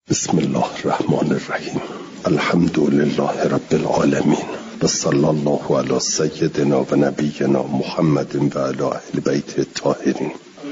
بسم الله الرحمن الرحیم. الحمد لله رب العالمین و صلی الله علی سیدنا و نبینا محمد و علی اهل بیت الطاهرین.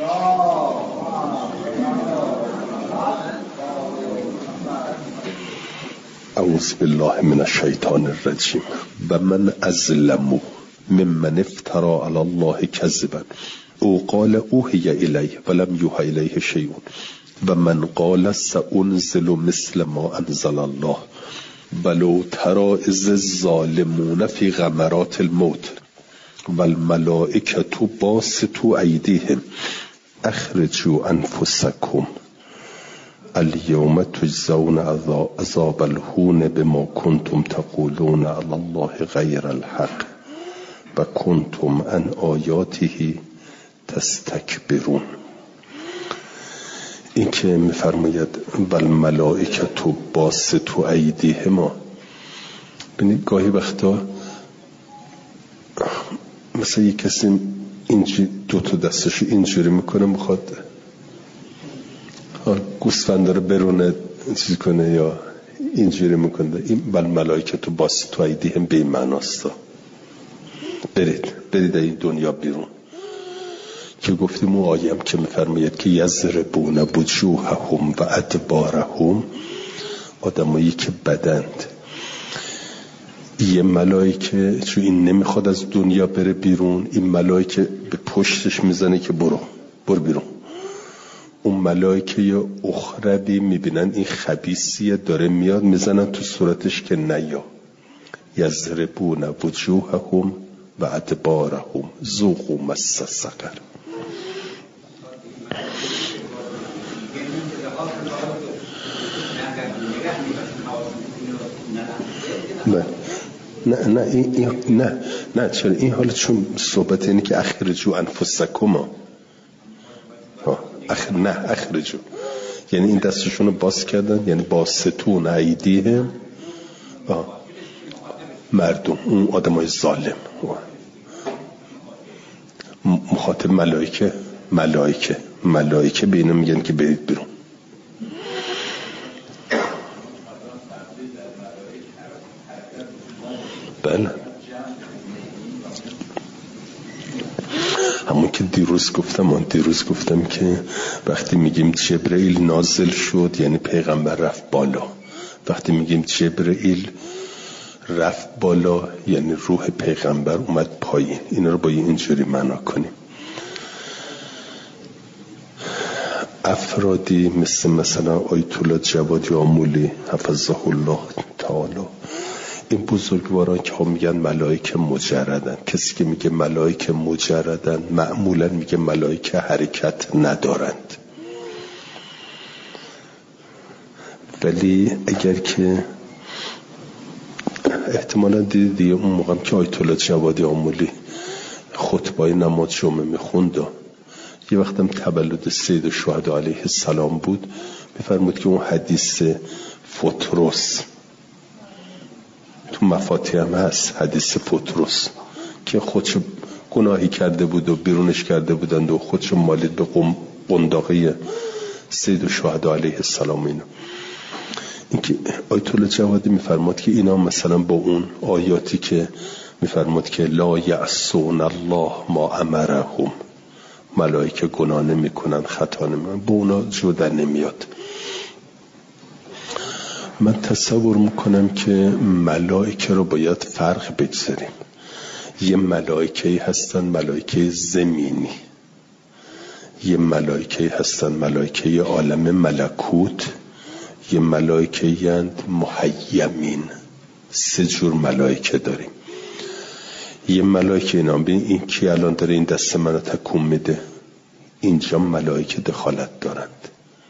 اعوذ بالله من الشیطان الرجیم. و من اظلم ممن افترى علی الله کذبا او قال اوحی الیه ولم یوحی الیه شیء و من قال سأنزل مثل ما انزل الله ولو تری اذ الظالمون فی غمرات الموت والملائکة باسطوا ایدیهم اخرجوا انفسکم اليوم تجزون عذاب الهون بما کنتم تقولون علی الله غیر الحق و کنتم عن آیاته تستکبرون. این که میفرماید والملائکة باسطوا ایدیهم، ببینید گاهی وقتا مثلا یک کسی اینجوری دوتا دستشو اینجوری میکنه، میخواد گوسفند رو برونه چیز کنه یا اینجوری میکنه. این والملائکة باسطوا ایدیهم به این معناست برید این دنیا بیرون، که گفتیم اون آیه هم که میفرماید که یضربون وجوههم و ادبارهم، آدمایی که بدند. یه ملائکه چون این نمیخواد از دنیا بره بیرون، این ملائکه به پشتش میزنه که برو بیرون. اون ملائکه یا اخربی میبینن این خبیثیه داره میاد، میزنن تو صورتش که نیا. یضربون وجوههم و ادبارهم ذوقوا مس سقر. نه چرا این حالا چون صحبت اینه که اخرجوا انفسکم، اخرجوا یعنی این دستشون رو باز کردن، یعنی باسطون ایدیهم مردم، اون آدمای ظالم. مخاطب ملائکه به اینا میگن که برید بیرون. بله همون که دیروز گفتم که وقتی میگیم جبرئیل نازل شد یعنی پیغمبر رفت بالا، وقتی میگیم جبرئیل رفت بالا یعنی روح پیغمبر اومد پایین. اینا رو با اینجوری معنا کنیم. افرادی مثلا آیت الله جوادی آمولی حفظه الله تعالی، این بزرگواران که هم میگن ملائکه مجردن، کسی که میگه ملائکه مجردن معمولا میگه ملائکه حرکت ندارند. ولی اگر که احتمالا دیدی اون موقع که آیت الله جوادی آمولی خطبه نماز جمعه میخوند، یه وقتم تولد سید الشهدا علیه السلام بود، میفرمود که اون حدیث فطرس تو مفاتیح هم هست، حدیث فطرس که خودشو گناهی کرده بود و بیرونش کرده بودند و خودشو مالید به قنداقه سید الشهدا علیه السلام. این که آیت الله جوادی میفرماد که اینا مثلا با اون آیاتی که میفرماد که لا یعصون الله ما امرهم، ملائکه گناه نمی کنن، خطا نمی کنن، با اونا جدا نمیاد. من تصور میکنم که ملائکه رو باید فرق بگذاریم. یه ملائکه هستن ملائکه زمینی، یه ملائکه هستن ملائکه عالم ملکوت، یه ملائکه یند محیمین. 3 جور ملائکه داریم. یه ملائکه این کی الان داره این دست منو تکون میده، اینجا ملائکه دخالت دارند.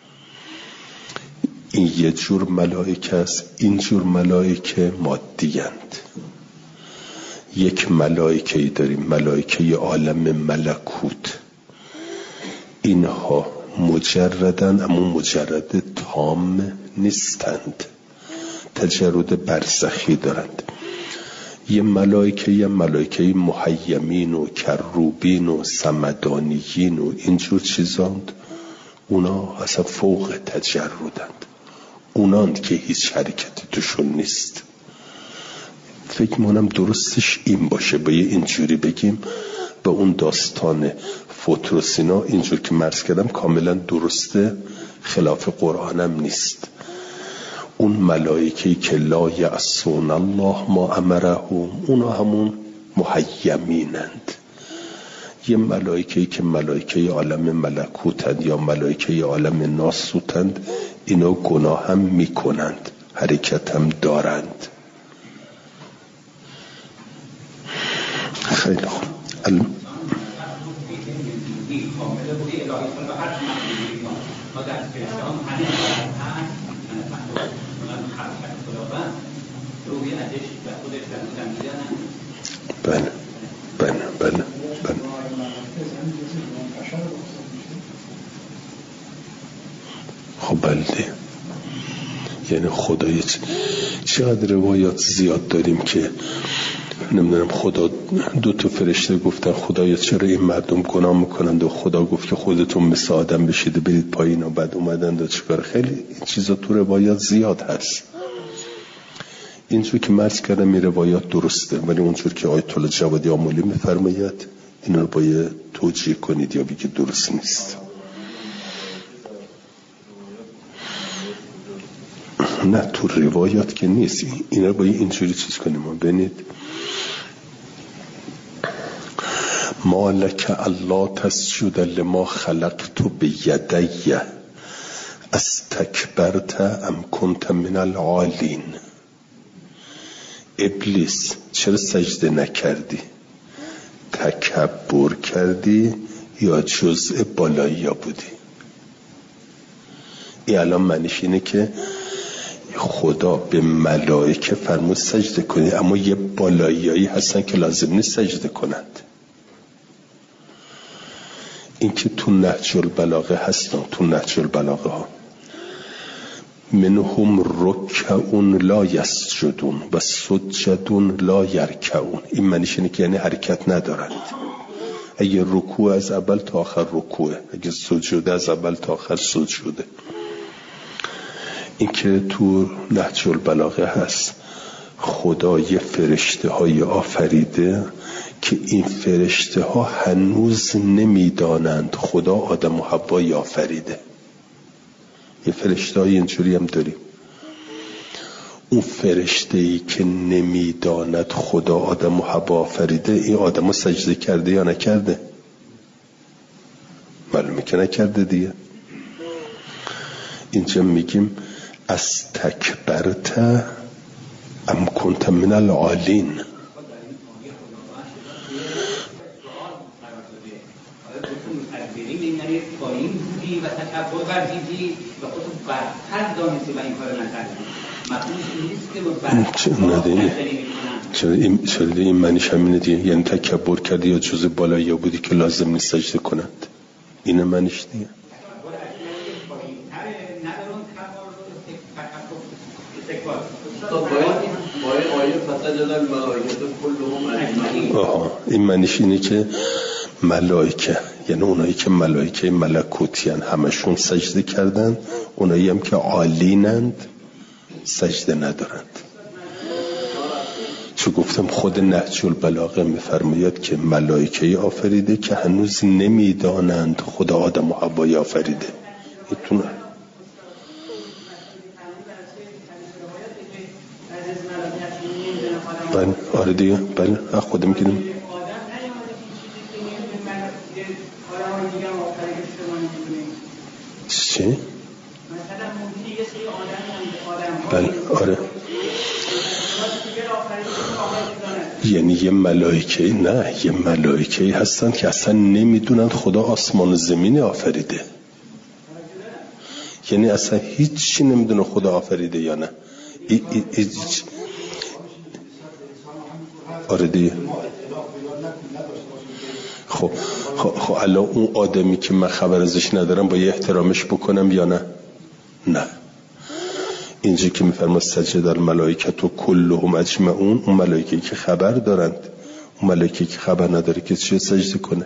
این یه جور ملائکه است. این جور ملائکه مادیند. یک ملائکه داریم ملائکه عالم ملکوت، اینها مجردن اما مجرد تام نیستند، تجرد برزخی دارند. یه ملائکه محیمین و کروبین و سمدانیین و اینجور چیزاند، اونا اصلا فوق تجردند. اوناند که هیچ حرکتی توشون نیست. فکر می‌کنم درستش این باشه، با یه اینجوری بگیم به اون داستان فوتروسینا اینجور که مرز کردم کاملا درسته، خلاف قرآنم نیست. اون ملائکه‌ای که لا یعصون الله ما امرهم، اونا همون محیمینند. یه ملائکه‌ای که ملائکه عالم ملکوتند یا ملائکه عالم ناسوتند، اینا گناه هم میکنند، حرکت هم دارند. خیلی خوب. بله بله بله بله. خب بله، یعنی خدای چقدر روایات زیاد داریم که نمیدونم خدا دو تا فرشته گفتن خدایا چرا این مردم گناه میکنند و خدا گفت که خودتون مثل آدم بشید و برید پایین و بعد اومدند و چیکار. خیلی این چیزا تو روایات زیاد هست. اینجور که مرز کردم این روایات درسته، ولی اونجور که آیت الله جوادی آمولی میفرماید این رو باید توجیه کنید یا بگید درست نیست. نه تو روایات که نیست، این رو باید اینجوری چیز کنیم. ببینید ما لک الا تسجد لما خلقت بیدی استکبرت ام کنت من العالین. ابلیس چرا سجده نکردی؟ تکبر کردی یا جزء بالایی بودی؟ این الان معنیش اینه که خدا به ملائکه فرمود سجده کنی، اما یه بالاییایی هستن که لازم نیست سجده کنند. این که تو نهج البلاغه هستن، تو نهج البلاغه ها منهم رکعون لا یسجدون و سجدون لا یرکعون. این معنیش اینه که یعنی حرکت ندارند. اگه رکوع از اول تا آخر رکوعه، اگه سجود از اول تا آخر سجوده. این که تو نهج البلاغه هست خدا یه فرشته های آفریده که این فرشته ها هنوز نمیدانند خدا آدم و حوا آفریده. یه فرشته های اینجوری هم داریم. اون فرشته ای که نمیداند خدا آدم و حوا آفریده، این آدم رو سجده کرده یا نکرده؟ معلومه که نکرده دیگه. اینجا میگیم استکبرت ام کنت من العالین. و تکبر ورزیدی و خودتون برتر دانستی و این کار نکردی. مطمئن نیست که چرا این معنیش همینه دیگه، یعنی تکبر کردی یا جزء بالایی بودی که لازم نیست سجده کنند. اینه معنیش دیگه. این معنیش اینه که ملائکه، یعنی اونایی که ملائکه ملکوتیان همشون سجده کردن، اونایی هم که عالینند سجده ندارند. چون گفتم خود نهج البلاغه میفرماید که ملائکه آفریده که هنوز نمیدانند خدا آدم و حوا آفریده. ایتونه بله آره دیگه، بله خودم میگیم چی؟ بله آره، یعنی یه ملائکه، نه یه ملائکه هستن که اصلا نمیدونن خدا آسمان و زمین آفریده، یعنی اصلا هیچی نمیدونه خدا آفریده یا نه. آره دیگه. خب الان اون آدمی که من خبر ازش ندارم با یه احترامش بکنم یا نه؟ نه. اینجا که میفرماید سجد الملائکه و کلهم اجمعون، اون ملائکه که خبر دارند، اون ملائکه که خبر نداره که چه سجده کنه؟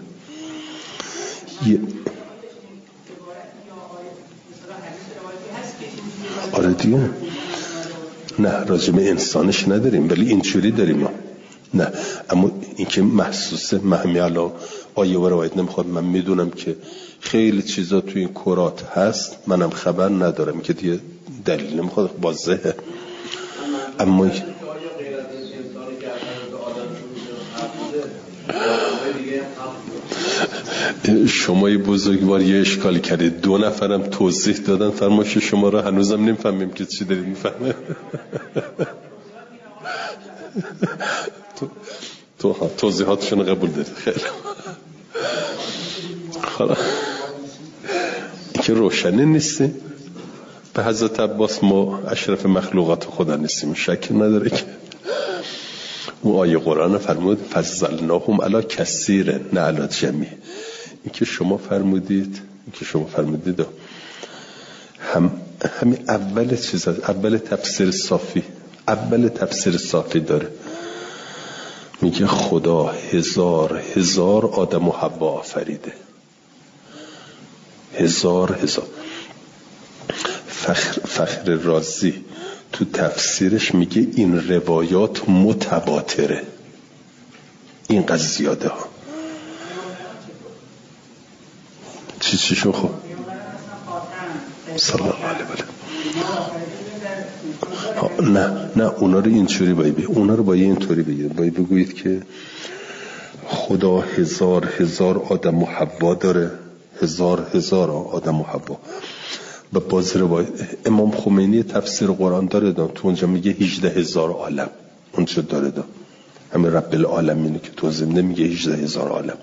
آره دیگه. نه راجب انسانش نداریم ولی اینجوری داریم ما. نه اما اینکه محسوسه مهمی الان آیه و روایت نمیخواد. من میدونم که خیلی چیزا توی این کرات هست، منم خبر ندارم که دیگه دلیل نمیخواد، واضحه. اما شما بزرگوار یه اشکالی کردید، 2 نفرم توضیح دادن فرمایش شما رو هنوزم نمیفهمیم که چی دارید میفهمه. تو توضیحاتشون قبول دارید. خیلی خلاص این که روشنی نیستی. به حضرت عباس ما اشرف مخلوقات خدا نیستیم، شک نداره که اون آیه قرآن فرمود فضلناهم علی کثیر نه علی جمیع. این که شما فرمودید همین اول چیز هست. اول تفسیر صافی داره، میگه خدا هزار آدم و حوا آفریده. هزار فخر رازی تو تفسیرش میگه این روایات متواتره، اینقدر زیاده ها. چی شو خب صلی الله علیه و نه اونا رو اینطوری باید اونا رو باید اینطوری باید بگویید که خدا هزار آدم و حوا داره، هزار آدم و حوا. و باز روایت امام خمینی تفسیر قرآن داره تو اونجا میگه 18,000 عالم اونجا داره همین رب العالمینه که توضیح نمیگه 18,000 عالم.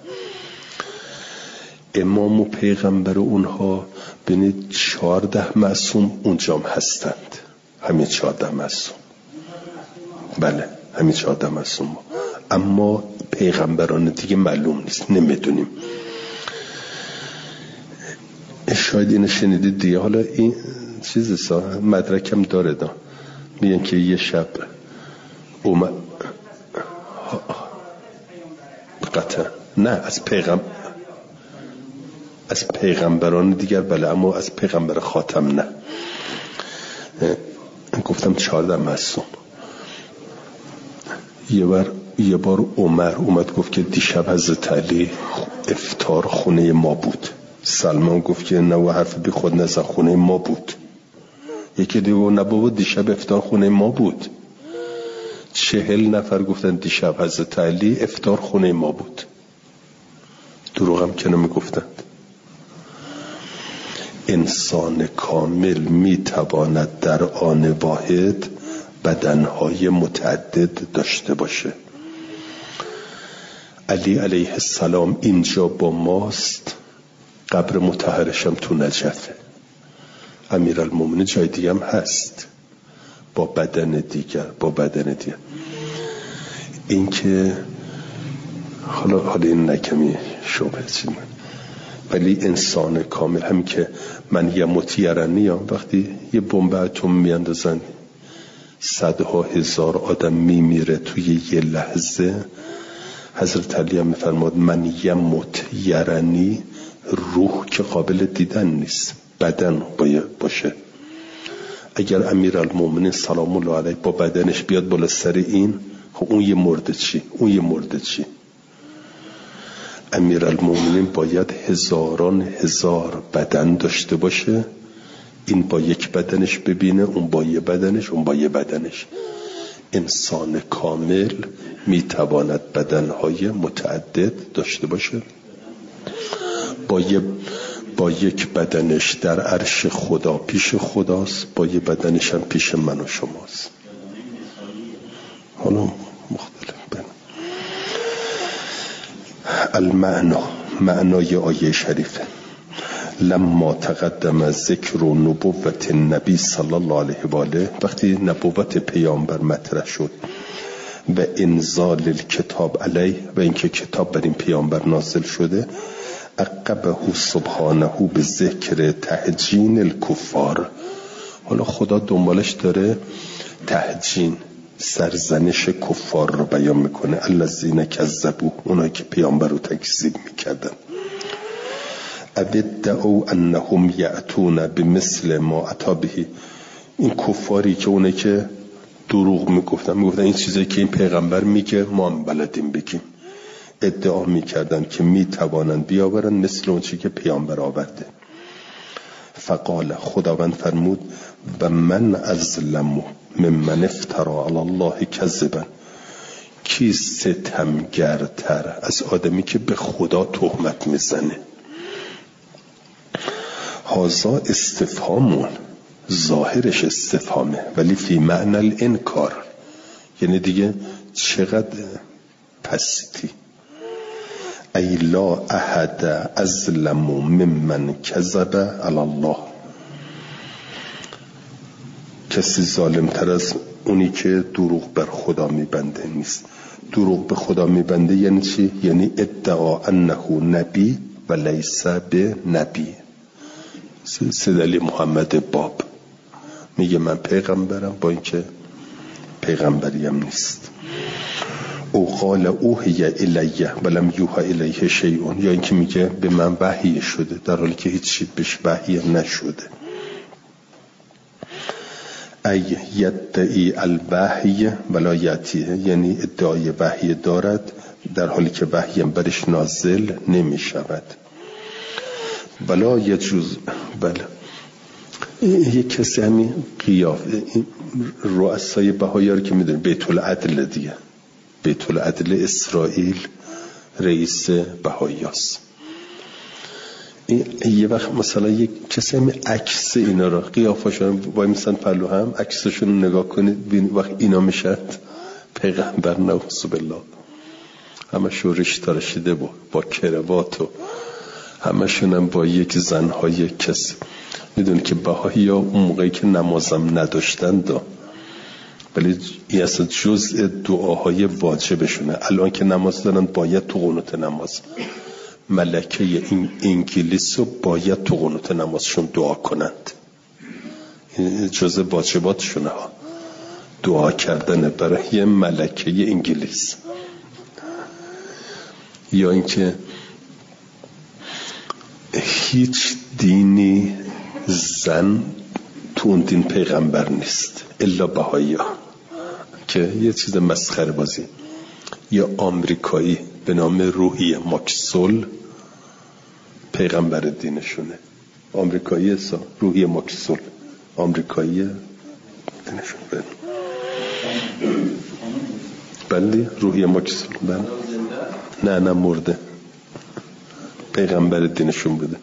امام و پیغمبر اونها بینید 14 معصوم اونجا هم هستند، همین 14 معصوم. بله همین 14 معصوم، اما پیغمبران دیگه معلوم نیست، نمیدونیم. شاید اینو شنیدید دیگه. حالا این چیز مدرکم داره میگن که یه شب اومد قطعا نه از پیغمبران دیگر بله، اما از پیغمبر خاتم نه. گفتم 14 معصوم. یه بار عمر اومد گفت که دیشب حضرت علی افطار خونه ما بود. سلمان گفت که نه و حرف بی خود نزن، خونه ما بود. یکی دیگه نه بابا دیشب افطار خونه ما بود. 40 نفر گفتن دیشب حضرت علی افطار خونه ما بود. دروغ هم که نمیگفتند. انسان کامل میتواند در آن واحد بدنهای متعدد داشته باشه. علی علیه السلام اینجا با ماست، قبر مطهرشم تو نجفه. امیرالمومنین جای دیگه هم هست با بدن دیگر. این که حالا این نکمی شبه چی من، ولی انسان کامل همین که من یه متیرنی هم وقتی یه بمب اتم میاندازن 100,000 آدم میمیره توی یه لحظه. حضرت علی هم میفرماد من یه متیرنی، روح که قابل دیدن نیست، بدن باید باشه. اگر امیرالمومنین سلام الله علیه با بدنش بیاد بالا سر این، خب اون یه مرده چی؟ امیرالمومنین باید هزار بدن داشته باشه. این با یک بدنش ببینه، اون با یه بدنش. انسان کامل میتواند بدنهای متعدد داشته باشه. با یک بدنش در عرش خدا پیش خداست، با یه بدنش هم پیش من و شماست. حالا مختلف معنای آیه شریفه لما تقدم ذکر و نبوت النبی صلی الله علیه و آله، وقتی نبوت پیامبر مطرح شد، و انزال الکتاب علیه، و اینکه کتاب بر این پیامبر نازل شده، عقبه سبحانه به ذکر تهجین الکفار. حالا خدا دنبالش داره تهجین، سرزنش کفار رو بیان میکنه. الذین کذبوا، اونایی که پیامبر رو تکذیب میکردن. ادعوا انهم یأتون بمثل ما اتی به، این کفاری که اونه که دروغ میگفتن این چیزایی که این پیغمبر میگه ما هم بلدیم بگیم، ادعا میکردن که میتوانن بیاورن مثل اون چی که پیامبر آورده. فقال، خداوند فرمود و من ازلم ممن افترا علی الله کذبا، کی ستمگرتر از آدمی که به خدا تهمت میزنه. هازا استفهامون ظاهرش استفهامه ولی فی معنی الانکار، یعنی دیگه چقدر پستی. ای لا احد ازلم ممن کذب علی الله، کسی ظالمتر از اونی که دروغ بر خدا میبنده نیست. دروغ به خدا میبنده یعنی چی؟ یعنی ادعا انه نبی و لیس به نبی. سید علی محمد باب میگه من پیغمبرم با اینکه پیغمبریم نیست. او قال اوحی الیه ولم یوحی الیه شیء، یا اینکه میگه به من وحی شده در حالی که هیچ چیز بهش وحی نشده. ای یدعی الوحی ولا یأتیه، یعنی ادعای وحی دارد در حالی که وحی برش نازل نمی شود. ولا یجوز، بله یک کسی همین قیافه رؤسای بهائی‌ها رو که میدونی، بیت العدل دیگه، بیت العدل اسرائیل رئیس بهائیاست. یه وقت مثلا یک کسی همین عکس اینا رو قیافه‌شون وای میسن پلو هم عکسشون نگاه کنید ببینید وقت اینا میشد پیغمبر نعوذ بالله، همه شورش تراشیده با کروات و همشون هم با یک زنهای کسی. میدونی که بهائی‌ها اون موقعی که نمازم نداشتن ولی این اصلا جزء دعاهای واجبشونه. الان که نماز دارن باید تو قنوت نماز، ملکه این انگلیس رو باید تو قنوت نمازشون دعا کنند، این جزء واجباتشونه ها، دعا کردن برای یه ملکه انگلیس. یا اینکه هیچ دینی زن تو اون دین پیغمبر نیست الا بهائی‌ها که یه چیز مسخره بازی. یا آمریکایی به نام روحی ماکسول پیغمبر دینشونه، آمریکایی روحی ماکسول آمریکایی دینشونه. بله روحی ماکسول، بله نه مرده، پیغمبر دینشون بوده.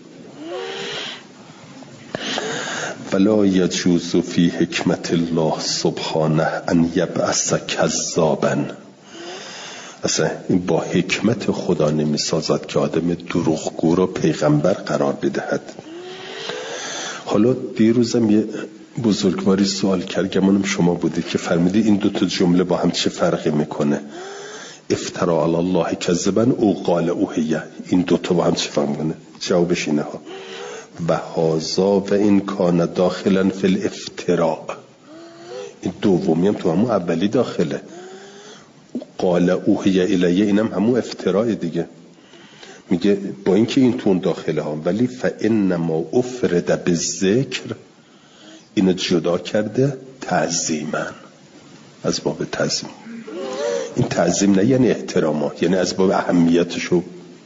ولا یجوز فی حکمت الله سبحانه ان یبعث کذابا، اصلا این با حکمت خدا نمی سازد که آدم دروغگو را پیغمبر قرار بدهد. حالا دیروزم یه بزرگواری سوال کرد، گمانم شما بودید، که فرمودید این دوتا جمله با هم چه فرقی میکنه؟ افترا علی الله کذبا او قال اوحیه، این دوتا با هم چه فرق میکنه؟ جوابش اینه ها و هازا و این کان داخلا فی الافتراء، این دومی هم تو همون اولی داخله. قال اوحی الیه اینم همون افتراء دیگه، میگه با اینکه این تون داخله ها ولی فانما افرد بالذکر، اینو جدا کرده تعظیما، از باب تعظیم. این تعظیم نه یعنی احترام، یعنی از باب اهمیتشو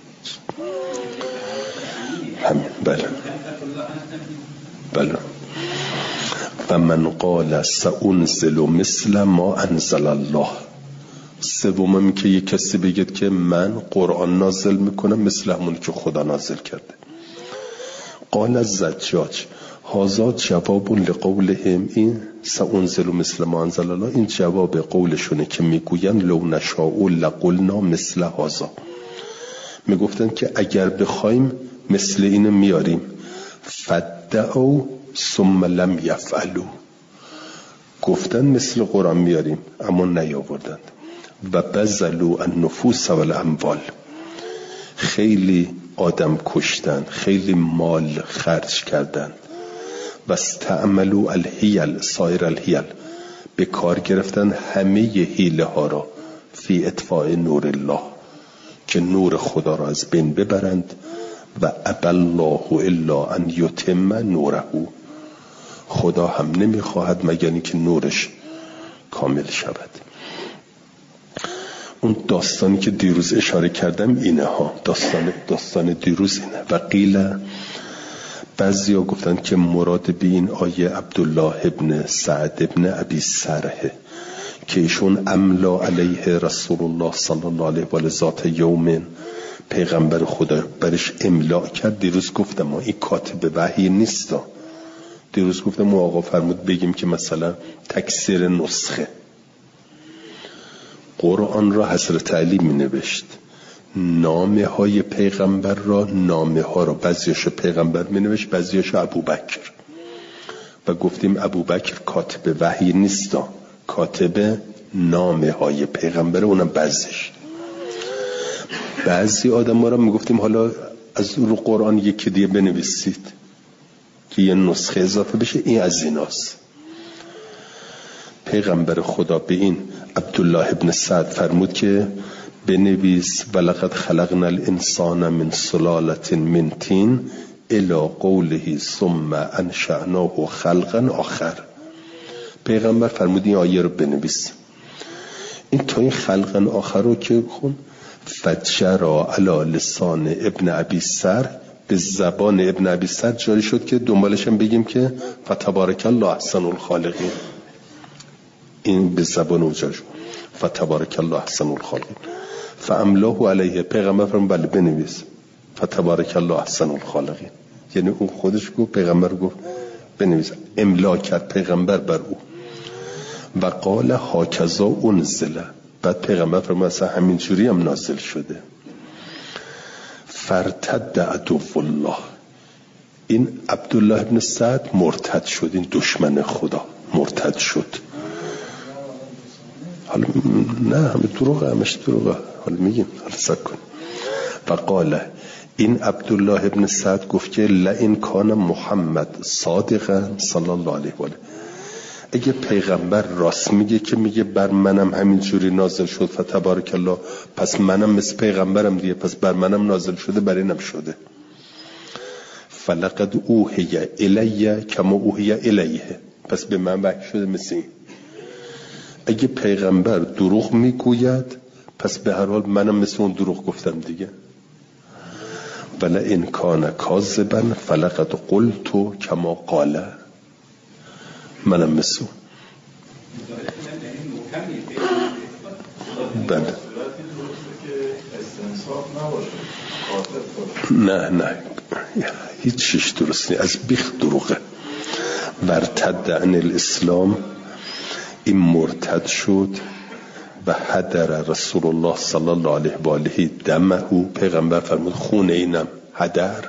همین. بله بله. و من قال سأنزل مثل ما انزل الله، سوم که یک کسی بگید که من قرآن نازل میکنم مثل همون که خدا نازل کرده. قال الزجاج هذا جواب لقولهم، این سأنزل مثل ما انزل الله این جواب قولشونه که میگوین لو نشاء لقلنا مثل هذا، میگفتن که اگر بخوایم مثل اینو میاریم. فدعوا ثم لم یفعلوا، گفتن مثل قرآن میاریم اما نیاوردند. و بذلوا النفوس والاموال، خیلی آدم کشتن، خیلی مال خرج کردن. و استعملوا الحیل سایر الحیل، به کار گرفتن همه حیله ها را فی اطفاء نور الله، که نور خدا را از بین ببرند. و ابى الله الا ان یتم نوره، خدا هم نمیخواهد مگر اینکه نورش کامل شود. اون داستانی که دیروز اشاره کردم اینه ها، داستان دیروز اینه. و قیل، بعضیا گفتن که مراد به این آیه عبدالله ابن سعد ابن ابی سرح که ایشون املا علیه رسول الله صلی الله علیه و آله ذات یوم، پیغمبر خدا برش املا کرد. دیروز گفتم ما این کاتب وحی نیست. دیروز گفتم آقا فرمود بگیم که مثلا تکثیر نسخه قرآن را حضرت علی می نوشت، نامه های پیغمبر را، نامه ها را بعضیش پیغمبر می نوشت بعضیش ابوبکر. و گفتیم ابوبکر کاتب وحی نیست، کاتب نامه های پیغمبر، اونم بعضیش. بعضی آدم ها را می گفتیم حالا از رو قرآن یکی دیگه بنویسید که یه نسخه اضافه بشه، این از ایناست. پیغمبر خدا به این عبدالله ابن سعد فرمود که بنویس ولقد خلقنا الانسان من سلالة من طین الی قوله ثم انشأناه خلقا آخر. پیغمبر فرمود این آیه رو بنویس. این تا این خلقا آخر رو که خون فجرا علی لسان ابن ابی سر، به زبان ابن ابی سر جاری شد که دنبالش هم بگیم که فتبارک الله احسن الخالقین. این به زبان او جاری شد فتبارک الله احسن الخالقین. فاملاه علیه، پیغمبر فرمود بله بنویس فتبارک الله احسن الخالقین. یعنی اون خودش گفت، پیغمبر گفت بنویس، املا کرد پیغمبر بر او. و قال هاکذا انزل، بعد پیغمبر فرمود اصلا همین جوری هم نازل شده. فرتد عدو الله، این عبدالله ابن سعد مرتد شد، این دشمن خدا مرتد شد. حالا نه همه همش دروغه، حالا میگیم حالا سک کن. و قال، این عبدالله ابن سعد گفت که لئن کان محمد صادقا صلی الله علیه و آله، اگه پیغمبر راست میگه که میگه بر منم همین جوری نازل شد فتبارک الله، پس منم مثل پیغمبرم دیگه، پس بر منم نازل شده بر اینم شده. فلقد اوحی الیه کما اوحی الیه، پس به من وحی شده مثل این. اگه پیغمبر دروغ میگوید پس به هر حال منم مثل اون دروغ گفتم دیگه. ولئن کان کاذبا فلقد قلت کما قال، منم مثل بله. نه هیچ چیش درست نیست، از بیخ دروغه. ورتد عن الاسلام، این مرتد شد. و حدر رسول الله صلی الله علیه و آله دمه، پیغمبر فرمود خون اینم حدر.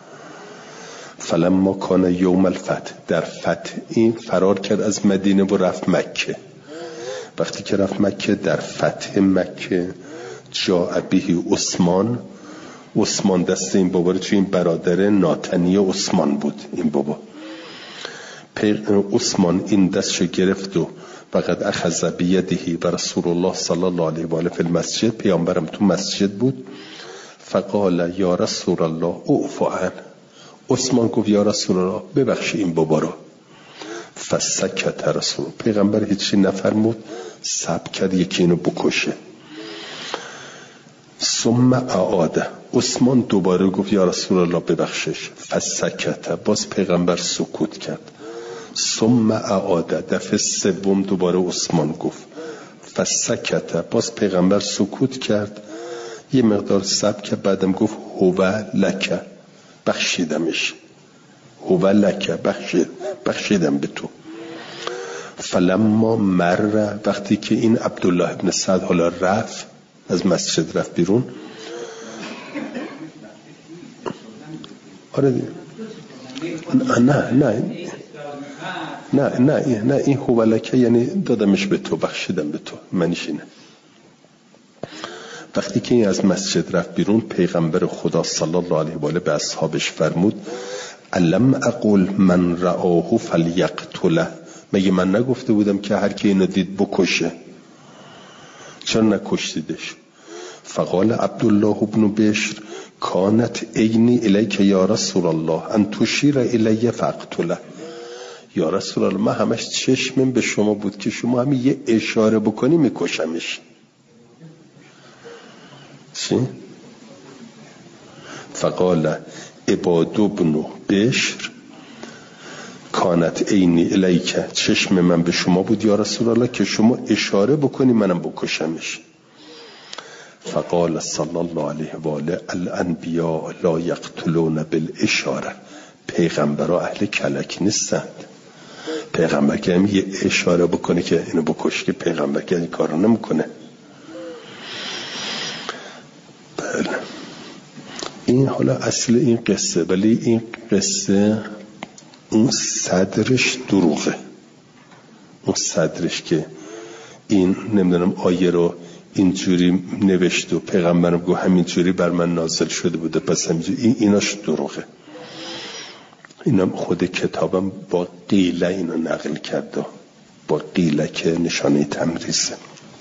فلما کان یوم الفتح، در فتح این فرار کرد از مدینه و رفت مکه. وقتی که رفت مکه، در فتح مکه جاء به عثمان دست این بابا رو، چون این برادر ناتنی عثمان بود این بابا. عثمان این دستشو گرفت و فقط اخذ بیده و رسول الله صلی الله علیه و آله فی المسجد، پیامبرم تو مسجد بود. فقال یا رسول الله اعف عنه، عثمان گفت یا رسول الله ببخش این بابا را. فسکت رسول، پیغمبر هیچی نفرمود، صبر کرد یکی اینو بکشه. ثم اعاده، عثمان دوباره گفت یا رسول الله ببخشش. فسکت، باز پیغمبر سکوت کرد. ثم اعاده، دفعه سوم دوباره عثمان گفت. فسکت، باز پیغمبر سکوت کرد، یه مقدار صبر کرد، بعدم گفت هو لک، بخشیدمش. هو لک، بخشیدم به تو. فلما مر، وقتی که این عبدالله ابن سعد حالا رفت از مسجد، رفت بیرون. آره نه این هو لک یعنی دادمش به تو، بخشیدم به تو، معنیش اینه. وقتی که این از مسجد رفت بیرون، پیغمبر خدا صلی الله علیه و آله به اصحابش فرمود الم اقول من رآه فلیقتله، مگه من نگفته بودم که هر کی اینو دید بکشه؟ چرا نکشتیدش؟ فقال عبدالله ابن بشر کانت عینی الیک یا رسول الله ان تشیر الی فاقتله، یا رسول الله من همش چشمم به شما بود که شما همین یه اشاره بکنی میکشمش. چی؟ فقال عباد بن بشر کانت عینی الیک، چشم من به شما بود یا رسول الله که شما اشاره بکنی منم بکشمش. فقال صلی الله علیه و آله الانبیاء لا یقتلون بالاشاره، پیغمبرها اهل کلک نیستند. پیغمبر که هم یه اشاره بکنه که اینو بکش، که پیغمبر که این کارو نمیکنه. بله این حالا اصل این قصه، ولی این قصه اون صدرش دروغه. اون صدرش که این نمیدونم آیه رو اینجوری نوشت و پیغمبرم گو همینجوری بر من نازل شده بوده پس همینجوری، ایناش دروغه. اینم خود کتابم با قیله اینو نقل کرده، با قیله که نشانه تمریزه.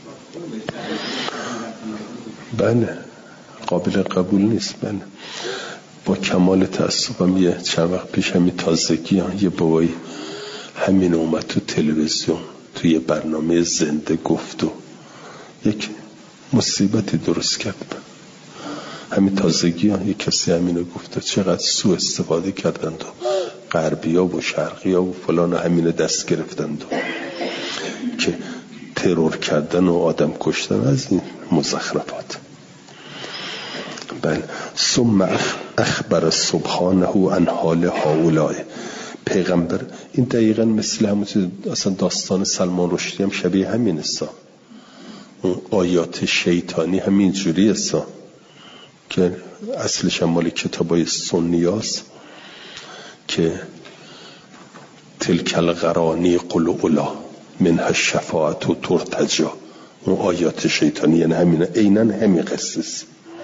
بله قابل قبول نیست. بله با کمال تأسفم یه چند وقت پیش همین تازگی یه بابایی همین اومد تو تلویزیون تو یه برنامه زنده گفت و یک مصیبتی درست کرد. همین تازگی یه کسی همینو گفت چقدر سوء استفاده کردند و غربیا و شرقیا و فلان همینو دست گرفتند و که ترور کردن و آدم کشتن از این مزخرفات. بله ثم اخبر سبحانه عن حال هؤلاء، پیغمبر این دقیقا مثل همون اصلا داستان سلمان رشدی هم شبیه همین است. اون آیات شیطانی همین جوری است که اصلش هم مال کتابای سنیاست که تلک القرانی قل اولا منها الشفاعت و ترتجا. اون آیات شیطانی یعنی همینه، عیناً همین قصه است.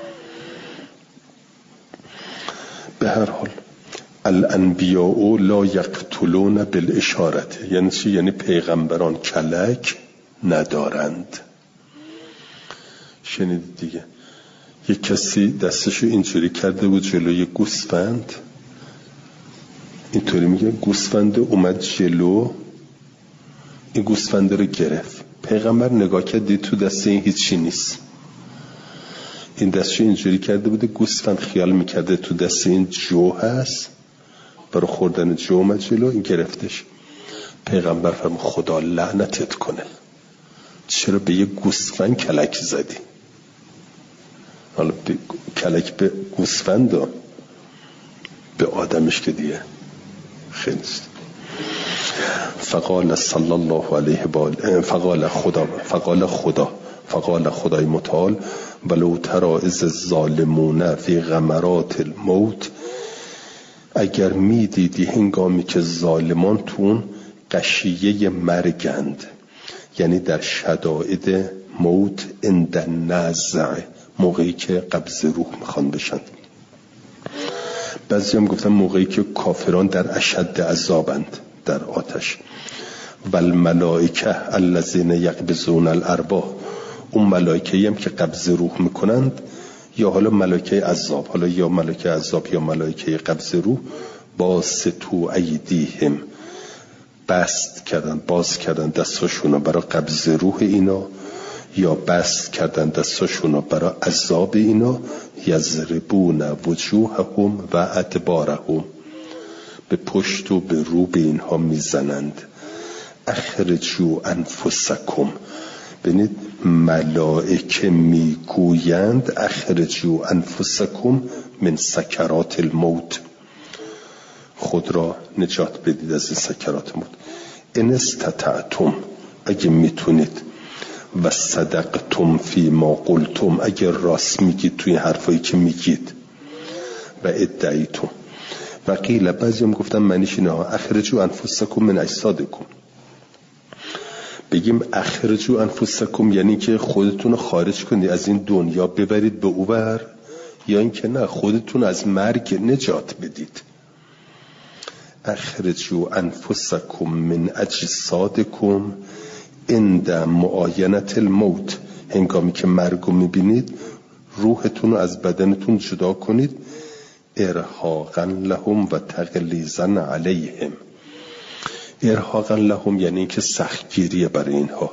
به هر حال الانبیاء لا یقتلون بالاشارت یعنی چی؟ یعنی پیغمبران کلک ندارند. شنیدید دیگه، یک کسی دستشو اینجوری کرده بود جلوی گوسفند، اینطوری میگه گوسفند اومد جلو، این گوسفند رو گرفت. پیغمبر نگاه کرد دید تو دست این هیچی نیست، این دستشو اینجوری کرده بوده، گوسفند خیال میکرده تو دست این جو هست، برای خوردن جو اومد جلو، این گرفتش. پیغمبر فرمود خدا لعنتت کنه، چرا به یه گوسفند کلک زدی؟ حالا کلک به گوسفند و به آدمش که دیگه خیلی است. فقال صلی الله علیه و آله فقال خدای متعال ولو تری اذ الظالمون فی غمرات الموت، اگر می دیدی هنگامی که ظالمان تون غشیه مرگند، یعنی در شدائد موت عند النزع، موقعی که قبض روح میخوان بشن. بعضی هم گفتن موقعی که کافران در اشد عذابند در آتش. والملائکه الذین یقبضون الارواح، اون ملائکه‌ای هم که قبض روح میکنند، یا حالا ملائکه عذاب، حالا یا ملائکه عذاب یا ملائکه قبض روح، باسطوا ایدیهم، باز کردن دستاشونو برای قبض روح اینا، یا بست کردن دستاشونو برای عذاب اینا، یضربون وجوههم و ادبارهم، به پشت و به رو به اینها میزنند. اخرجوا انفسکم، ببینید ملائکه میگویند اخرجوا انفسکم من سکرات الموت، خود را نجات بدید از این سکرات موت. ان استطعتم، اگه میتونید، و صدقتم فی ما قلتم، اگه راست میگید توی حرفایی که میگید، و ادعیتم. و قیل، بعضی هم گفتن معنیش اینه اخرجوا انفسکم من اجسادکم، بگیم اخرجوا انفسکم یعنی که خودتون رو خارج کنید از این دنیا ببرید به اوبر، یا اینکه نه خودتون از مرگ نجات بدید. اخرجوا انفسکم من اجسادکم عند معاینت الموت، هنگامی که مرگو میبینید روحتون رو از بدنتون جدا کنید. ارهاقا لهم و تغلیظا علیهم، ارهاقا لهم یعنی اینکه سختگیریه برای اینها.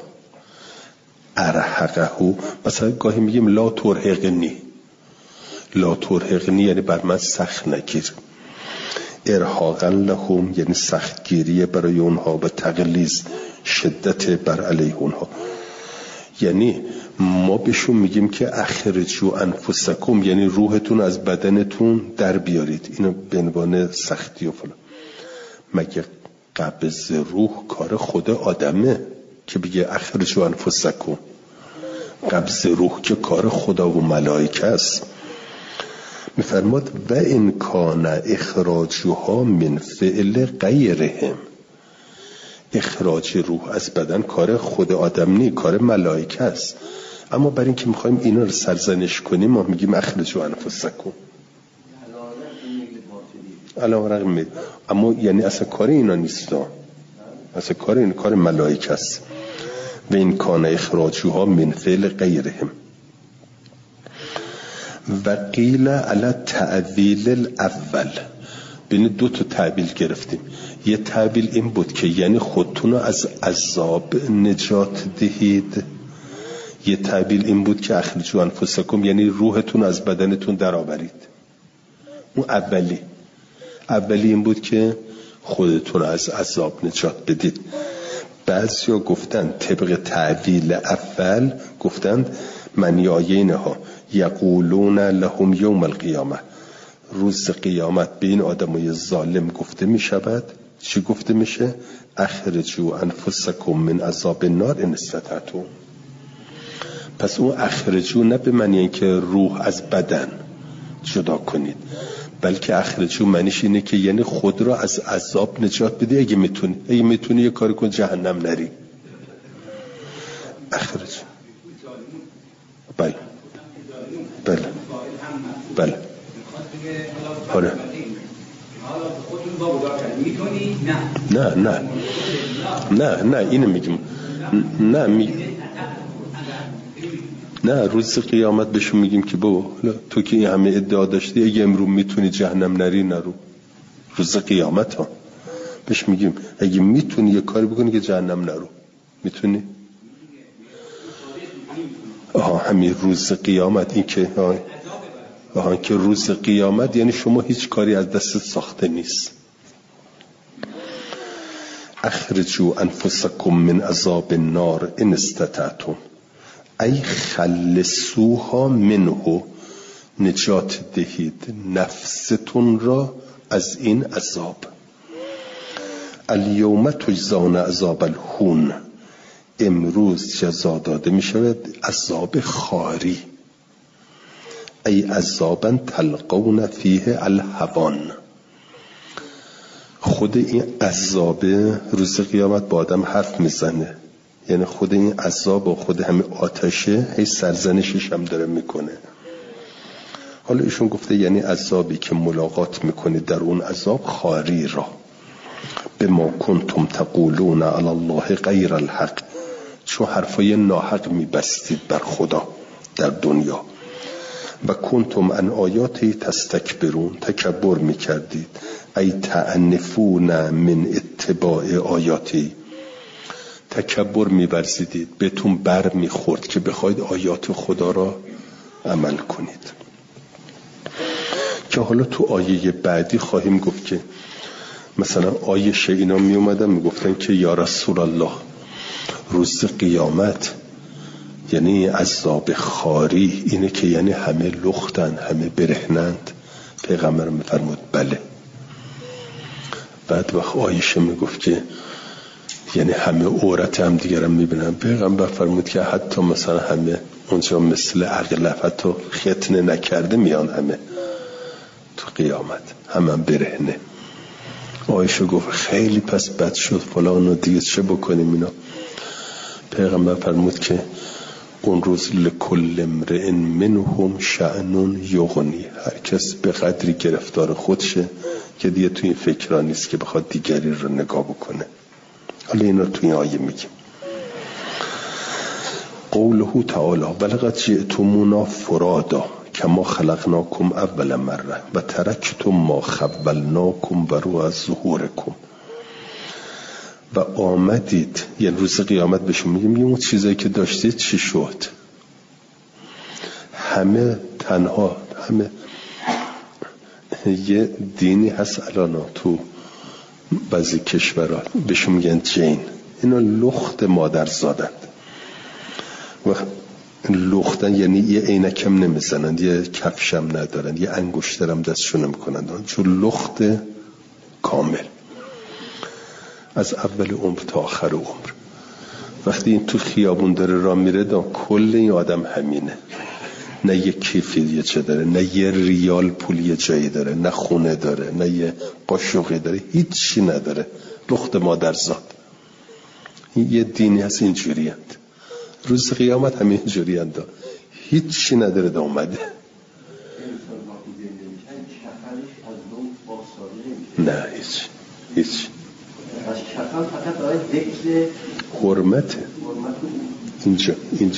ارهقه، مثلا گاهی میگیم لا ترهقنی، لا ترهقنی یعنی بر من سخت نگیر. ارهاقا لهم یعنی سختگیریه برای اونها و تغلیظ، شدت بر علیه اونها. یعنی ما بهشون میگیم که اخرجوا انفسکم، یعنی روحتون از بدنتون در بیارید. اینو به عنوان سختی و فلان. مگه قبض روح کار خود آدمه که بگه اخرجوا انفسکم؟ قبض روح که کار خدا و ملائکه است. میفرماد و ان کان اخراجها من فعل غیرهم، اخراج روح از بدن کار خود آدم نی، کار ملائکه است. اما برای اینکه میخوایم اینا رو سرزنش کنیم ما میگیم اخرجوا انفسکم علی رغم، اما یعنی اصلا کار اینا نیست، اصلا کار این کار ملائکه است. و این کان اخراجها من فعل غیرهم. و قیل علی تعویل الاول، بین دو تا تعبیل گرفتیم. یه تعبیل این بود که یعنی خودتون رو از عذاب نجات دهید. یه تعبیل این بود که اخرجوا انفسکم یعنی روحتون از بدنتون در آورید. اون اولی این بود که خودتون از عذاب نجات بدید. بعضیا گفتن طبق تعبیل اول، گفتند منیاینها یقولون لهم یوم القیامه، روز قیامت به این آدمای ظالم گفته می شود. چی گفته میشه؟ اخرجوا انفسکم من عذاب النار ان استطعتم. پس اون اخرجوا نه به معنی اینکه روح از بدن جدا کنید، بلکه اخرجوا معنیش اینه که یعنی خود را از عذاب نجات بده. اگه میتونی یه کاری کن جهنم نری. اخرجوا. بله آره. نه اینو میگم. نه روز قیامت بهشون میگیم که تو که این همه ادعا داشتی اگه امروز میتونی جهنم نری نرو. روز قیامت ها بهش میگیم اگه میتونی یه کاری بکنی که جهنم نرو. میتونی؟ همین روز قیامت. این که که روز قیامت یعنی شما هیچ کاری از دست ساخته نیست. اخرجوا انفسکم من عذاب النار ان استطعتم ای خلصوها منه، نجات دهید نفستون را از این عذاب. الیوم تجزون عذاب الهون، امروز جزا داده می شود عذاب خاری. ای عذابا تلقون فیه الهوان، خود این عذاب روز قیامت با آدم حرف میزنه. یعنی خود این عذاب و خود همین آتشه هی سرزنشش هم داره میکنه. حالا ایشون گفته یعنی عذابی که ملاقات میکنید در اون عذاب خاری را. بما کنتم تقولون علی الله غیر الحق، چون حرفای ناحق میبستید بر خدا در دنیا. و کنتم عن آیاتی تستکبرون، تکبر میکردید. ای تعنفون من اتباع آیاتی، تکبر می‌ورزیدید، بهتون بر میخورد که بخواید آیات خدا را عمل کنید. که حالا تو آیه بعدی خواهیم گفت که مثلا آیشه اینا می اومدن میگفتن که یا رسول الله روز قیامت یعنی عذاب خاری اینه که یعنی همه لختن، همه برهنند. پیغمبر میفرمود بله. بعد وقت آیشه میگفت که یعنی همه عورت هم دیگر هم میبینن. پیغمبر فرمود که حتی مثلا همه اونجا مثل عقلفت و ختنه نکرده میان همه تو قیامت، همه برهنه. آیشه گفت خیلی پس بد شد فلان و دیگه چه بکنیم اینا. پیغمبر فرمود که اون روز لکل امرئ منهم شأن یغنی، هر کس به قدری گرفتار خودشه که دیگه توی این فکرها نیست که بخواد دیگری رو نگاه بکنه. حالا این رو توی آیه میگیم. قوله تعالی ولقد جئتمونا فرادا کما خلقناکم اول مره و ترکتم ما خولناکم برو از ظهورکم. و آمدید، یعنی روز قیامت بهشون میگیم اون چیزایی که داشتید چی شد؟ همه تنها یه دینی هست الان تو بعضی کشورها بهشون میگن جین، اینا لخت مادر زادند و لختن یعنی یه عینکم نمیزنند، یه کفشم ندارن، یه انگشترم دستشون نمیکنند، چون لخت کامل از اول عمر تا آخر عمر. وقتی این تو خیابون داره راه میره کل این آدم همینه، نه یه کیفی یه چه داره، نه یه ریال پول یه جایی داره، نه خونه داره، نه یه قاشقی داره، هیچی نداره، لخت مادر زاد. یه دینی هست اینجوری هست، روز قیامت همین جوری هست، هیچی نداره اومده. نه هیچ از کفن فقط برای ذکر حرمته. اینجا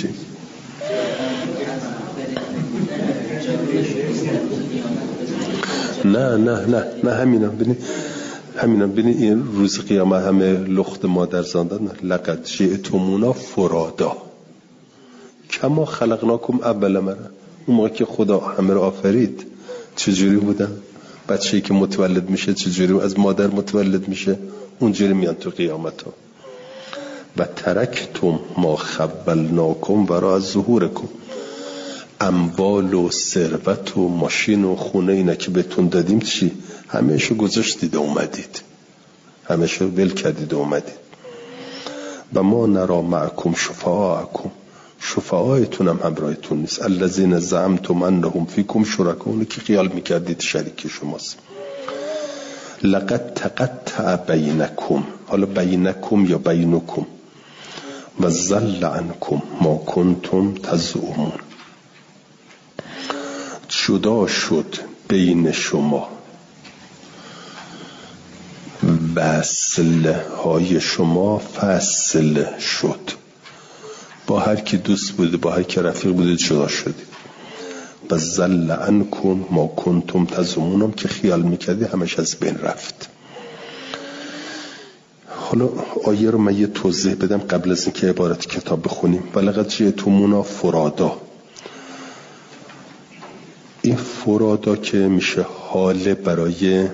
نه همینا ببین این روز قیامت همه لخت مادر زاندن. لقد جئتمونا فرادا کما خلقناکم اول مره. اون موقع که خدا همه رو آفرید چجوری بودن؟ بچه‌ای که متولد میشه چجوری از مادر متولد میشه؟ اونجوری میان تو قیامت ها. و ترکتم ما خولناکم ورا از ظهورکم، اموال و ثروت و ماشین و خونه اینا که بهتون دادیم چی؟ همه‌شو گذاشتید اومدید، همه‌شو ول کردید اومدید. و ما نرا معکم شفعاءکم، شفعایتون هم همراهتون نیست. الذین زعمتم انهم فیکم شرکا، اونی که خیال میکردید شریک شماست. لقد تقطع بینکم، حالا بینکم یا بینکم، و ضل عنکم ما کنتم تزعمون، جدا شد بین شما، وصل های شما فصل شد، با هر کی دوست بوده، با هر کی رفیق بوده جدا شدید. و ضل عنکم ما کنتم تزعمون، که خیال میکردی همش از بین رفت. حالا آیه رو من یه توضیح بدم قبل از اینکه عبارت کتاب بخونیم. ولقد جئتمونا فرادا، این فرادا که میشه حال برای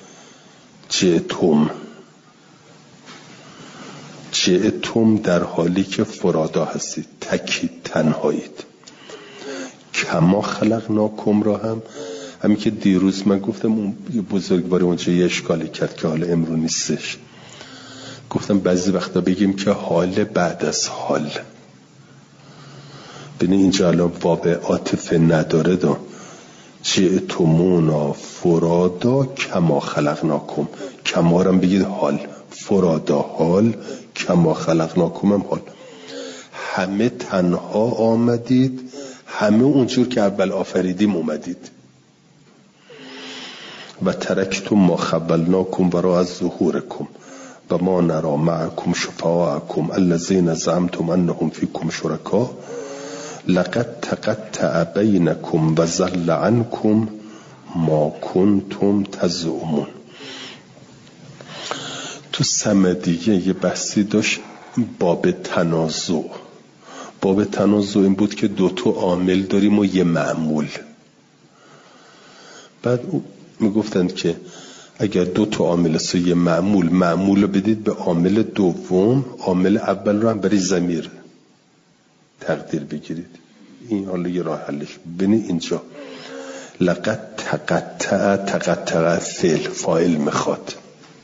جئتم در حالی که فرادا هستید، تکی تنهایید. کما خلقناکم را همین که دیروز من گفتم اون بزرگوار اونجا یه اشکالی کرد که حالا امرو نیستش. گفتم بعضی وقتا بگیم که حال بعد از حال، ببین اینجا الان باب عاطفه نداره. جئتمونا فرادا کما خلقناکم، کما رو بگید حال، فرادا حال، کما خلقناکم هم حال. همه تنها آمدید، همه اونجور که اول آفریدیم اومدید. و ترکتم ما خولناکم ورا از ظهورکم و ما نرا معکم شفعاءکم الذین زعمتم انهم فیکم شرکا لقد تقطع بینکم و ضل عنکم ما کنتم تزعمون. تو صمدیه یه بحثی داشت باب تنازع. باب تنازع این بود که دوتا عامل داریم و یه معمول. بعد میگفتند که اگر دوتا عامل است یه معمول رو بدید به عامل دوم، عامل اول رو هم برای ضمیر تقدیر بگیرید. این حالا یه راه حلش. ببینید اینجا لقد تقطع فاعل میخواد،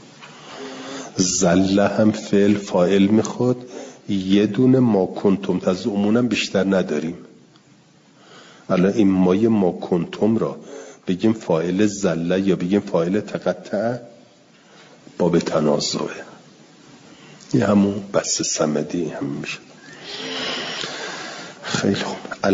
زل هم فاعل میخواد، یه دونه ما کنتم تزعمون بیشتر نداریم. الان این ما کنتم را بگیم فاعل زله یا بگیم فاعل تقطع، باب تنازعه. این همون بس صمدی هم میشه. خیلی خوب.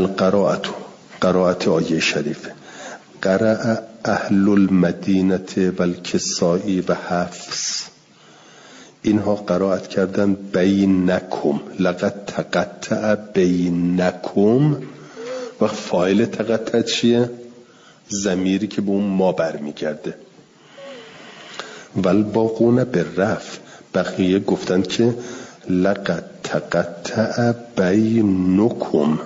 قرائت آیه شریفه. قرأ اهل المدینه والکسائی و حفص، اینها قرائت کردن بینکم. لقد تقطع بینکم، و فاعل تقطع چیه؟ ضمیری که به اون ما برمیگرده. والباقون بالرفع، بقیه گفتن که لقد تقطع بینکم،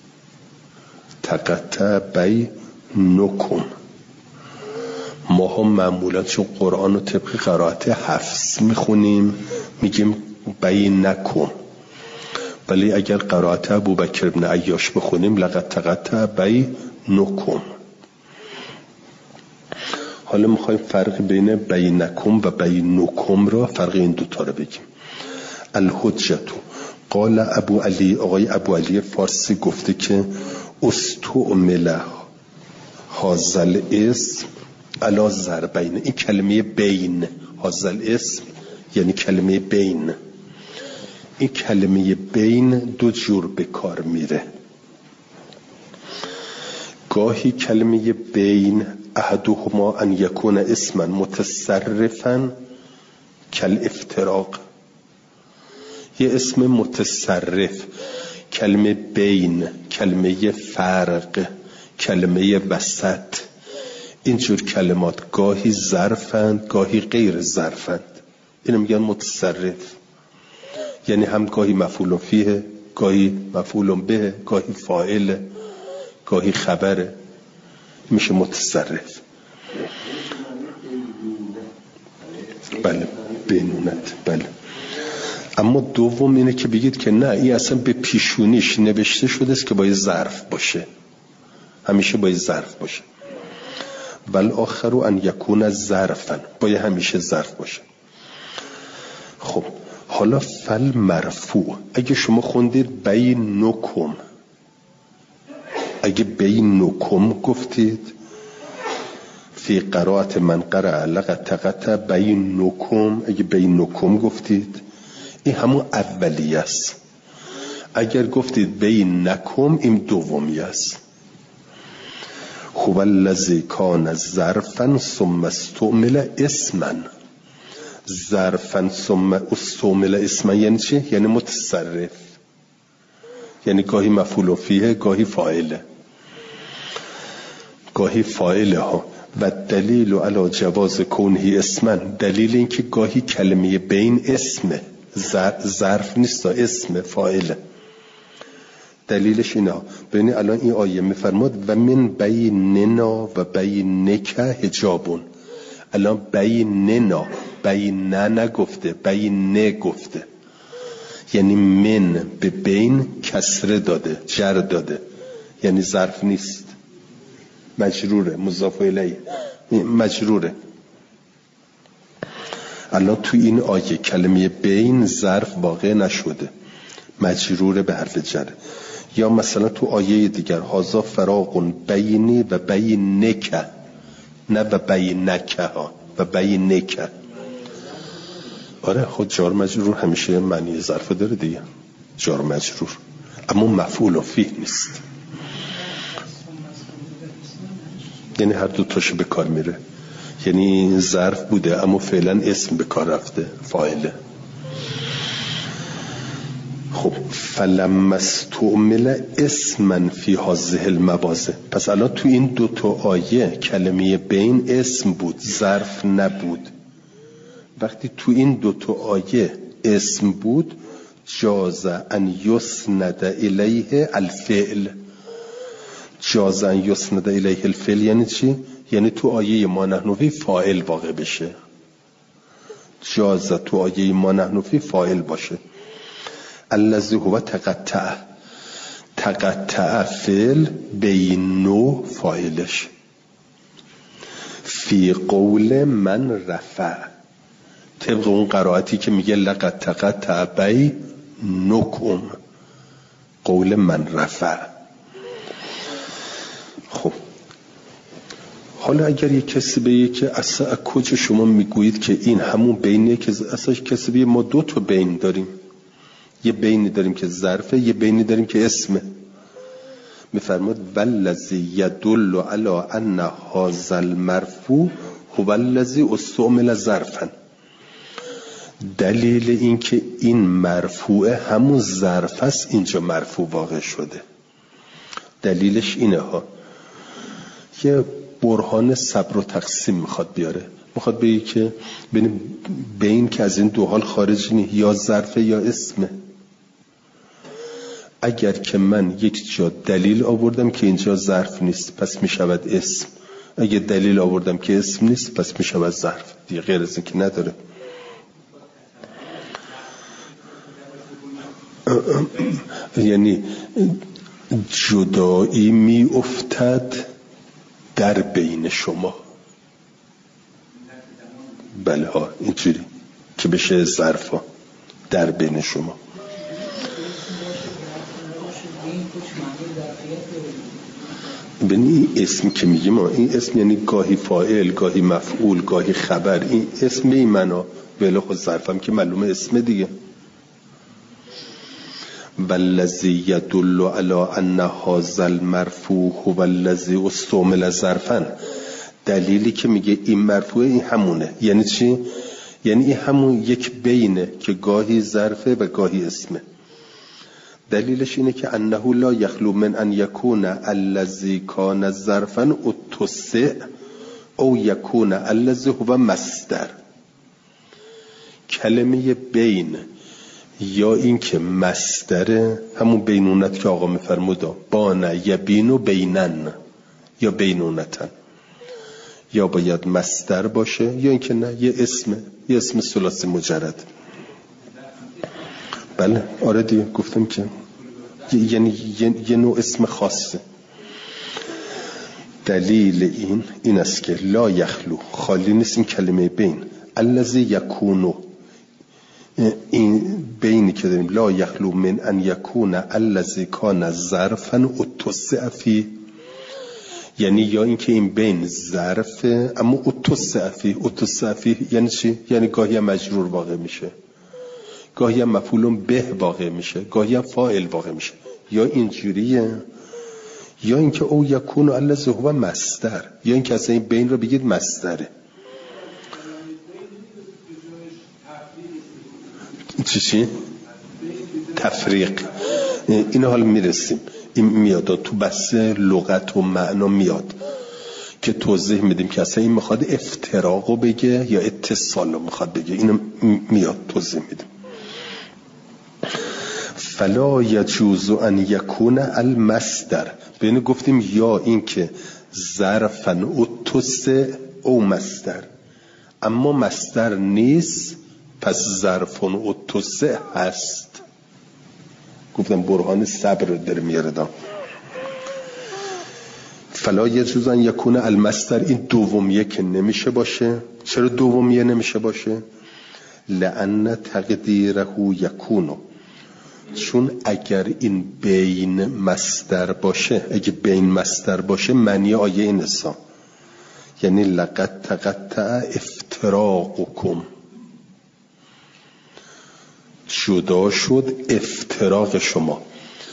تقطع بینکم. ما هم معمولا چون قرآن رو طبق قرائت حفص میخونیم میگیم بینکم، ولی اگر قرائت ابوبکر بن عیاش بخونیم لقد تقطع بینکم. حالا میخوایم فرق بین بینکم و بینکم را، فرق این دوتا رو بگیم. الحجتو قال ابو علی، آقای ابو علی فارسی گفته که استعمل هازل اسم علا ضربین. این کلمه بین، هازل اسم یعنی کلمه بین. این کلمه بین دو جور به کار میره. گاهی کلمه بین احدهما ان یکون اسما متصرفا کالافتراق، یه اسم متصرف، کلمه بین، کلمه فرق، کلمه وسط، اینجور کلمات گاهی ظرفند گاهی غیر ظرفند. اینو میگن متصرف، یعنی هم گاهی مفعول فیه، گاهی مفعول به، گاهی فاعل، گاهی خبره، میشه متصرف. بله بینونت. بله. اما دوم اینه که بگید که نه، این اصلا به پیشونیش نوشته شده است که باید ظرف باشه، همیشه باید ظرف باشه. بل آخر ان یکون ظرفا، باید همیشه ظرف باشه. خب حالا فل مرفوع، اگه شما خوندید بینکم، اگه بینکم گفتید فی قرائت من قرأ لقد تقطع بینکم، اگه بینکم گفتید این همون اولیه است. اگر گفتید بینکم این دومی است. هو الذی کان ظرفا ثم استعمل اسما، ظرفا ثم استعمل اسما یعنی چی؟ یعنی متصرف، یعنی گاهی مفعول فیه گاهی فاعله، گاهی فاعله ها. و دلیل علی جواز کونه اسما، دلیل این که گاهی کلمه بین اسمه، ظرف نیست، اسم فاعله. دلیلش اینا، ببینید الان این آیه میفرماد و من بیننا و بینک حجابون. الان بیننا، بین نگفته، بین گفته، یعنی من به بین کسره داده، جر داده، یعنی ظرف نیست، مجروره، مضاف الیه مجروره. الان تو این آیه کلمه بین ظرف واقع نشده، مجروره به حرف جر. یا مثلا تو آیه دیگر هازا فراق بینی و بینک، نه و بینک ها، و بینک. آره خود جار مجرور همیشه معنی ظرف داره دیگه، جار مجرور، اما مفعول فیه نیست، یعنی هر دو تاش به کار میره. یعنی ظرف بوده اما فعلا اسم به کار رفته، فاعله. خب فلما استعمل اسما فی هذه المواضع، پس الان تو این دو تا آیه کلمه بین اسم بود، ظرف نبود. وقتی تو این دو تا آیه اسم بود جاز ان یسند الیه الفعل. جاز ان یسند الیه الفعل یعنی چی؟ یعنی تو آیه ما نحن فی فاعل واقع بشه، جاز تو آیه ما نحن فی فاعل باشه. الذی هو تقطع، تقطع فعل بینو فاعلش، فی قول من رفع، طبق اون قرائتی که میگه لقد تقطع بینکم، قول من رفع. خب حالا اگر یک کسی بگه که اصلا کجا شما میگویید که این همون بینیه، که اصلا کسی بگه ما دو تا بین داریم، یه بینی داریم که ظرفه، یه بینی داریم که اسمه. میفرماد والذی یدل علی ان هذا المرفوع هو الذی استعمل ظرفا، دلیل این که این مرفوع همون ظرف است اینجا مرفوع واقع شده. دلیلش اینه ها، یه برهان صبر و تقسیم میخواد بیاره. میخواد بگی که بین که از این دو حال خارج نیست، یا ظرفه یا اسمه. اگر که من یک جا دلیل آوردم که اینجا ظرف نیست پس میشود اسم، اگه دلیل آوردم که اسم نیست پس میشود ظرف، دیگه غیر از این که نداره. یعنی جدایی می افتد در بین شما. بله ها، اینجوری که بشه ظرف ها در بین شما. ببین اسم که میگیم، این اسم یعنی گاهی فاعل، گاهی مفعول، گاهی خبر. این اسم به این معنا، ولی خود ظرفم که معلومه اسم دیگه. والذی یدل علی ان هذا المرفوع هو الذی استعمل ظرفا. دلیلی که میگه این مرفوعه این همونه. یعنی چی؟ یعنی این همون یک بینه که گاهی ظرفه و گاهی اسمه. دلیلش اینه که انه لا یخلو من ان یکون الذی کان ظرفا اتسع او یکون الذی هو مصدر. کلمه بین یا این که مصدره، همون بینونت که آقا میفرموده، بانه یبین و بینن یا بینونتن، یا باید مصدر باشه یا این که نه یه اسم ثلاثی مجرد. بله آره دیگه گفتم که یعنی یه نوع اسم خاصه. دلیل این است که لا یخلو، خالی نیست این کلمه بین. الذی یکونو، این بینی که داریم، لا یخلو من ان یکون الذی کان ظرفا اتسع فی، یعنی یا این که این بین ظرفه اما اتسع فی یعنی چی؟ یعنی گاهی هم مجرور واقع میشه، گاهی هم مفعول به واقع میشه، گاهی هم فاعل واقع میشه، یا اینجوریه، یا اینکه او یکون الذی هو مصدر، یا اینکه اصلا این بین رو بگید مصدره. چی؟ تفریق. این حال میرسیم، این میاد تو بحث لغت و معنا میاد که توضیح میدیم که اصلا این میخواد افتراقو بگه یا اتصالو میخواد بگه. اینو میاد توضیح میدیم. فلا یجوز ان یکون المصدر، ببین گفتیم یا این که ظرفا اتسع او مصدر، اما مصدر نیست پس ظرفون اتسع هست. گفتم برهان صبر رو داره میاردم. فلا یجوز ان یکون المصدر، این دومیه که نمیشه باشه. چرا دومیه نمیشه باشه؟ لأن تقدیره یکونو، چون اگر این بین مصدر باشه، اگه بین مصدر باشه معنی آیه این است، یعنی لقد تقطع افتراقکم، جدا شد افتراق شما.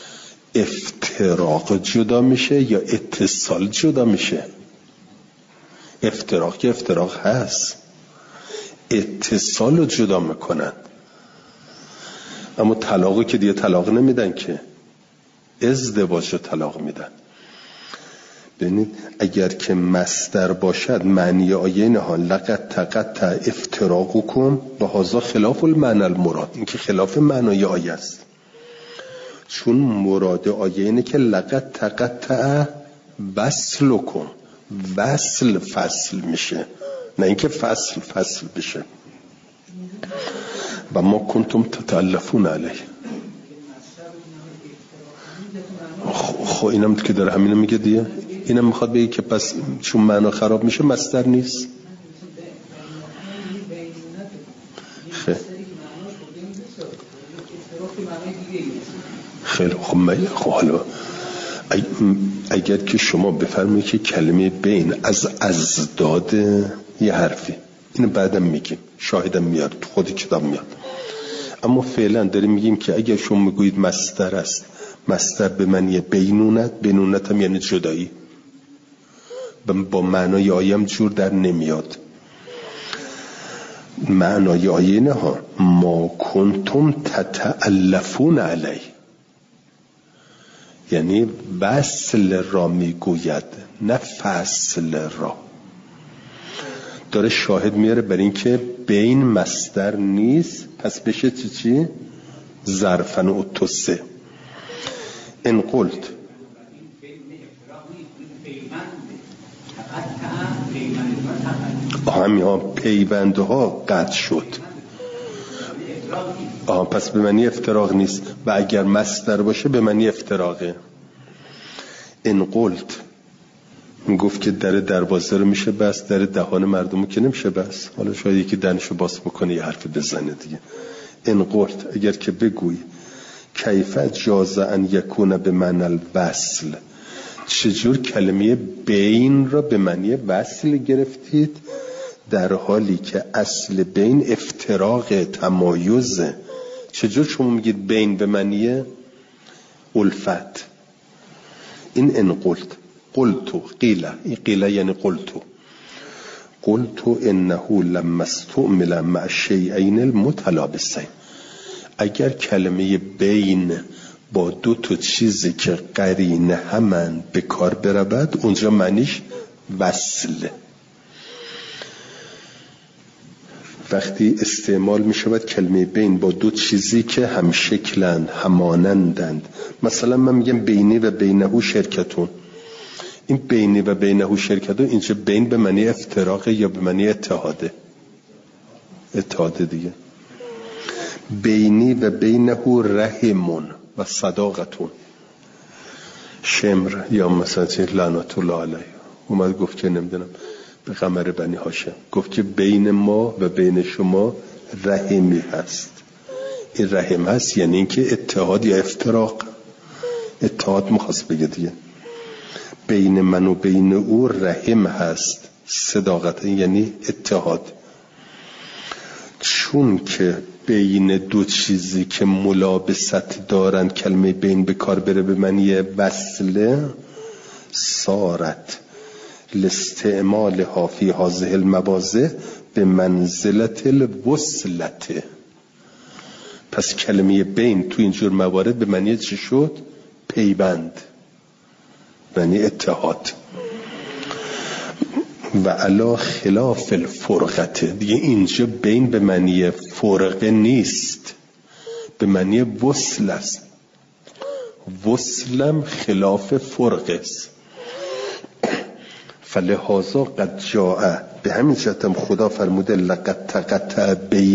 افتراق جدا میشه یا اتصال جدا میشه؟ افتراق که افتراق هست، اتصال رو جدا میکنن. اما طلاق که دیگه طلاق نمیدن که، ازدواج رو طلاق میدن. ببینید اگر که مصدر باشد معنی آیه اینها لقد تقطع افتراقکم و هذا خلاف المعنى المراد، این که خلاف معنای آیه است. چون مراد آیه اینه که لقد تقطع وصلکم، وصل فصل میشه، نه اینکه فصل بشه. و ما کنتم تتألفون علیه. خب اینم که داره همینو میگه دیگه. اینم میخواد بگه که پس چون معنا خراب میشه مصدر نیست. خیلی خب حالا اگر که شما بفرمایید که کلمه بین از ازداد یه حرفی، اینو بعدم میگیم، شاهدم میاد تو خود کتاب میاد، اما فعلا داریم میگیم که اگر شما میگویید مصدر است، مصدر به معنی بینونت هم یعنی جدایی، با معنای آیه هم جور در نمیاد. معنای آیه نه ها ما کنتم تتألفون علی، یعنی وصل را میگوید نه فصل را. داره شاهد میاره بر این که بین مصدر نیست، پس بشه چی؟ ظرفن اتوسه. ان قلت همین پیوندها قطع شد. پس به معنی افتراق نیست و اگر مصدر باشه به معنی افتراقه. ان قلت میگفت که در دروازه رو میشه بس، در دهان مردم رو که نمیشه بس. حالا شاید یکی دهنشو باز بکنه یه حرف بزنه دیگه. ان قلت اگر که بگوی کیف جاز ان یکون به معنی الوصل، چجور کلمه بین را به معنی وصل گرفتید در حالی که اصل بین افتراق تمایزه؟ چجور شما میگید بین به معنی الفت؟ این ان قلتو قیل یعنی قلتو انه لما استعمل مع الشیئین المتلابسین. اگر کلمه بین با دو تا چیزی که قرینه همن به کار برود اونجا معنیش وصله. وقتی استعمال می شود کلمه بین با دو چیزی که هم شکلند همانندند، مثلا من میگم بینی و بینهو شرکتون، این بینی و بینهو شرکتون اینجا بین به معنی افتراقه یا به معنی اتحاده دیگه. بینی و بینهو رحمون و صداقتون. شمر یا مثلا لعنت الله علیه اومد گفت که نمیدونم به قمر بنی هاشم گفت که بین ما و بین شما رحمی هست. این رحم هست یعنی اینکه اتحاد یا افتراق. اتحاد مخواست بگه دیگه. بین من و بین او رحم هست، صداقت یعنی اتحاد. چون که بین دو چیزی که ملابست دارن کلمه بین به کار بره به معنی وصله، صارت لاستعمالها فی هذه المواضع به منزلت الوصلته. پس کلمه بین تو اینجور موارد به معنی چی شد؟ پیوند، معنی اتحاد. و علا خلاف الفرقته دیگه، اینجا بین به معنی فرقه نیست، به معنی وصل است. وصلم خلاف فرقه است. فلهذا قد جاء، به همین جهتم خدا فرموده لقد تقطع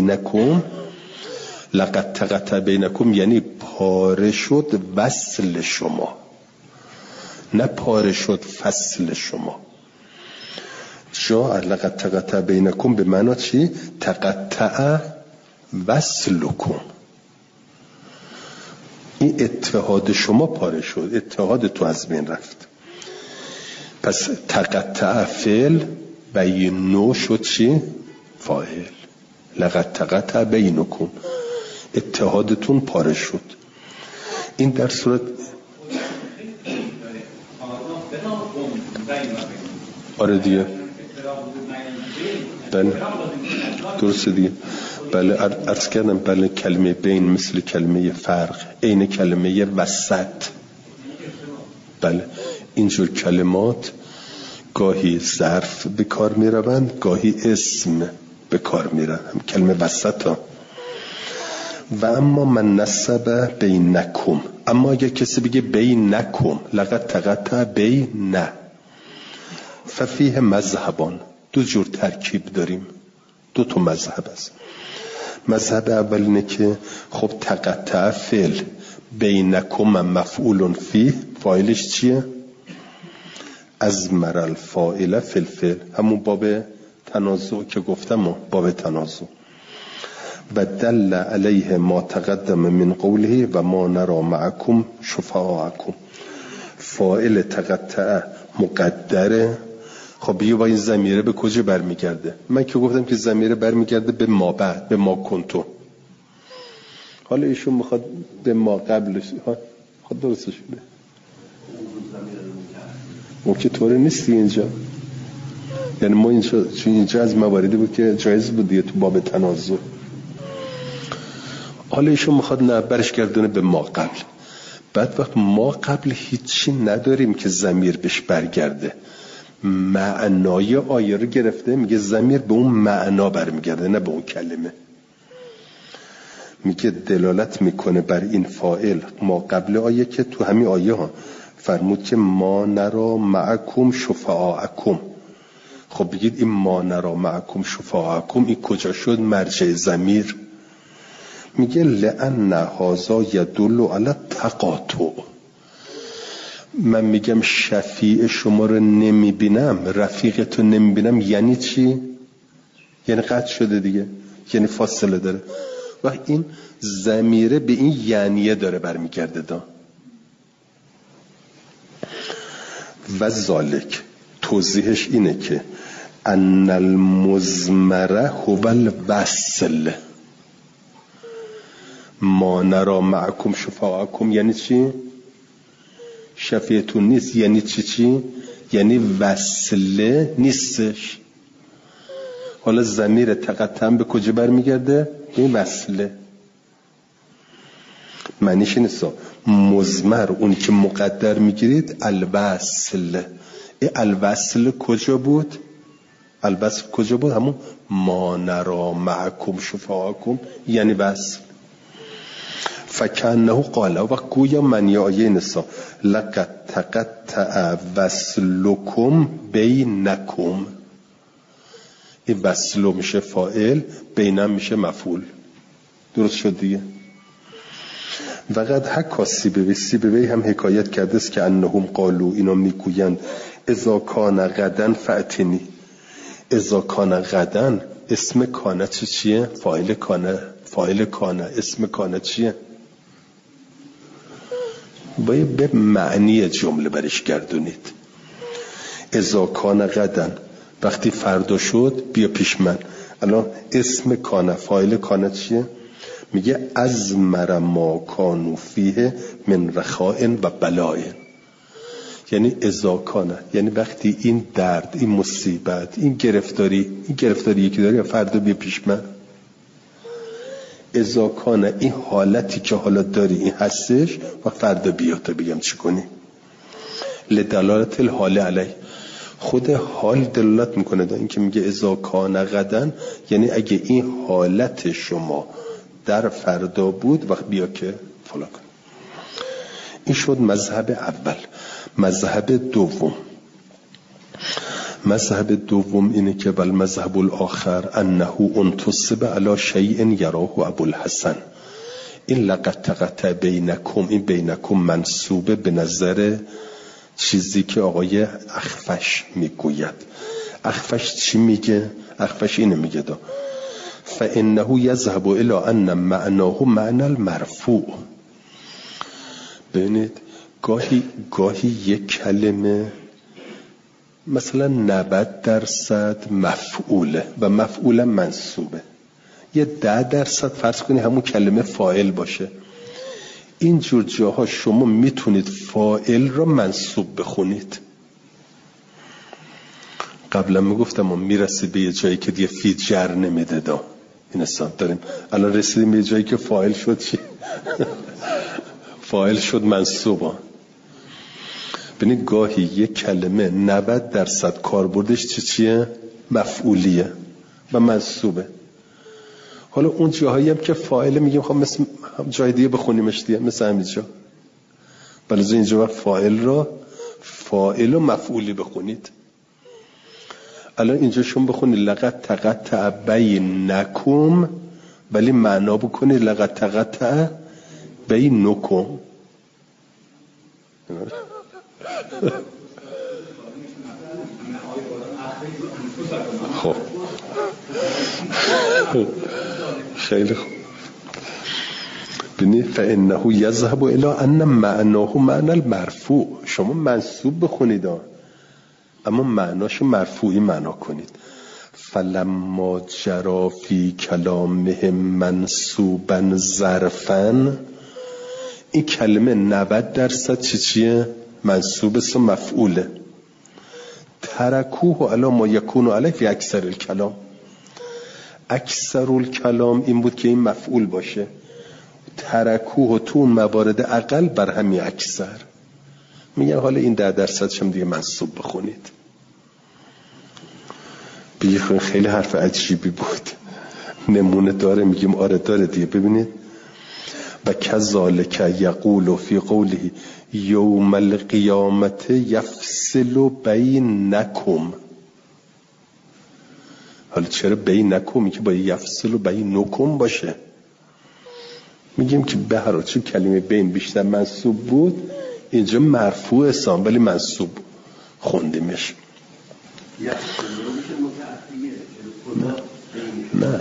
بینکم، یعنی پاره شد وصل شما، نه پاره شد فصل شما. جاء لقد تقطع بینکم به معنی چی؟ تقطع وصلکم، این اتحاد شما پاره شد، اتحاد تو از بین رفت. پس تقطع فعل بینو شد چی؟ فاعل. لقد تقطع بینکم، اتحادتون پاره شد. این در صورت آره دیگه، بله درسته دیگه. بله عرض کردم بله کلمه بین مثل کلمه فرق، عین کلمه وسط. بله اینجور کلمات گاهی ظرف به کار می روند، گاهی اسم به کار می روند، کلمه وسط ها. و اما من نسب بینکم، اما اگر کسی بگه بینکم لقد تقطع بین، ففیه مذهبان، دو جور ترکیب داریم، دو تا مذهب است. مذهب اول اینه که خب تقطع فعل، بینکم مفعول فیه، فاعلش چیه؟ از مرل فاعل فی الفعل، همون باب تنازع که گفتم، باب تنازع. و دل علیه ما تقدم من قوله و ما نرا معکم شفاعکم. فاعل تقطع مقدره. خب یه با این ضمیره به کجا برمیگرده؟ من که گفتم که ضمیره برمیگرده به ما بعد، به ما کنتو. حالا ایشون میخواد به ما قبلش، خود درسته شده ممکن طوره نیستی اینجا. یعنی ما اینجا از مواردی بود که جایز بود دیگه تو باب تنازع. حالا ایشون میخواد نه برش گردونه به ما قبل. بعد وقت ما قبل هیچی نداریم که ضمیر بهش برگرده. معنای آیه رو گرفته، میگه ضمیر به اون معنا برمیگرده نه به اون کلمه. میگه دلالت میکنه بر این فاعل. ما قبل آیه که تو همین آیه ها فرمود که ما نرا معکم شفعاءکم. خب بگید این ما نرا معکم شفعاءکم این کجا شد مرجع ضمیر؟ میگه لأن هذا يدل على تقاطع. من میگم شفیع شما رو نمیبینم، رفیقتو نمیبینم، یعنی چی؟ یعنی قطع شده دیگه، یعنی فاصله داره. و این ضمیره به این یعنیه داره برمیگرده دا. و ذالک توضیحش اینه که ان المضمره هو الوصل. ما نرا معکم شفاعکم یعنی چی؟ شفیعتون نیست. یعنی چی؟ یعنی وصله نیستش. حالا ضمیر تقطعا به کجا برمیگرده؟ این وصله. معنیش نیست مضمر اونی که مقدر میگیرید الوصل. این الوصل کجا بود؟ الوصل کجا بود؟ همون ما نرا معکم شفاعکم یعنی وصل. فکانه قال و گویا معنی آیه نسا لقد تقطع وصلکم بینکم. این وصلو میشه فاعل، بینم میشه مفعول. درست شد دیگه. وقد حکا سیبوی هم حکایت کرده است که انهم قالو اینا میگویند اذا کان غدن فأتنی. اذا کان غدن اسم کانه چیه؟ فاعل کانه. فاعل کانه اسم کانه چیه؟ باید به معنی جمله برش گردونید. اذا کان غدن وقتی فردا شد بیا پیش من. الان اسم کانه فاعل کانه چیه؟ میگه از ما کانو فیه من رخاء و بلاء. یعنی اذا کانه یعنی وقتی این درد، این مصیبت، این گرفتاری که داری فردا بیا پیش من. اذا کانه این حالتی که حالا داری این هستش و فردا بیا تا بگم چی کنی. لدلالت الحال علیه. خود حال دلالت میکنه دا این که میگه اذا کان غدن یعنی اگه این حالت شما در فردا بود وقت بیا که فلان کن. این شد مذهب اول. مذهب دوم اینه که بل مذهب الاخر انه انتصب علی شیء یراه ابوالحسن. این لقد تقطع بینکم، این بینکم منصوبه به نظر چیزی که آقای اخفش میگوید. اخفش چی میگه؟ اخفش اینه میگه دا فانه یذهب الی ان معناه معنی المرفوع. ببینید گاهی یک کلمه مثلا 90% مفعوله و مفعول منصوبه، یه 10% فرض کنی همون کلمه فاعل باشه. این جور جاها شما میتونید فاعل را منصوب بخونید. قبلا میگفتم ما میرسید به یه جایی که دیگه فی جر نمیده دا. این حساب داریم. الان رسیدیم به یه جایی که فاعل شد چی؟ فاعل شد منصوب. ببینید گاهی یک کلمه 90% کاربردش چیه؟ مفعولیه و منصوبه. حالا اون جاهایی هم که فاعل میگیم خب مثل جای دیگه بخونیمش دیگه، مثل همینجا. ولی اینجا وقت فاعل و مفعولی بخونید. الان اینجا شما بخونید لقد تقطع بینکم، ولی معنا بکنید لقد تقطع بینکم. خب خیلی خوب. ببینید فانه یذهب الی ان معناه معنی المرفوع. شما منصوب بخونید اما معناشو مرفوعی معنا کنید. فلما جرا فی کلامهم منصوبا ظرفا. این کلمه 90% چیه؟ منصوب است و مفعوله. ترکوه علی ما یکون علیه فی اکثر الکلام. اکثر الکلام این بود که این مفعول باشه. ترکوه تو موارد اقل بر همین اکثر. میگن حالا این 10% هم دیگه منصوب بخونید. بگی خیلی حرف عجیبی بود، نمونه داره؟ میگیم آره داره دیگه. ببینید و کذالک یقول فی قوله یوم القیامت یفصل بینکم. حالا چرا بینکم که باید یفصل بینکم باشه؟ میگیم که به هر حال چون کلمه بین بیشتر منصوب بود اینجا مرفوع سام ولی منصوب خوندیمش. نه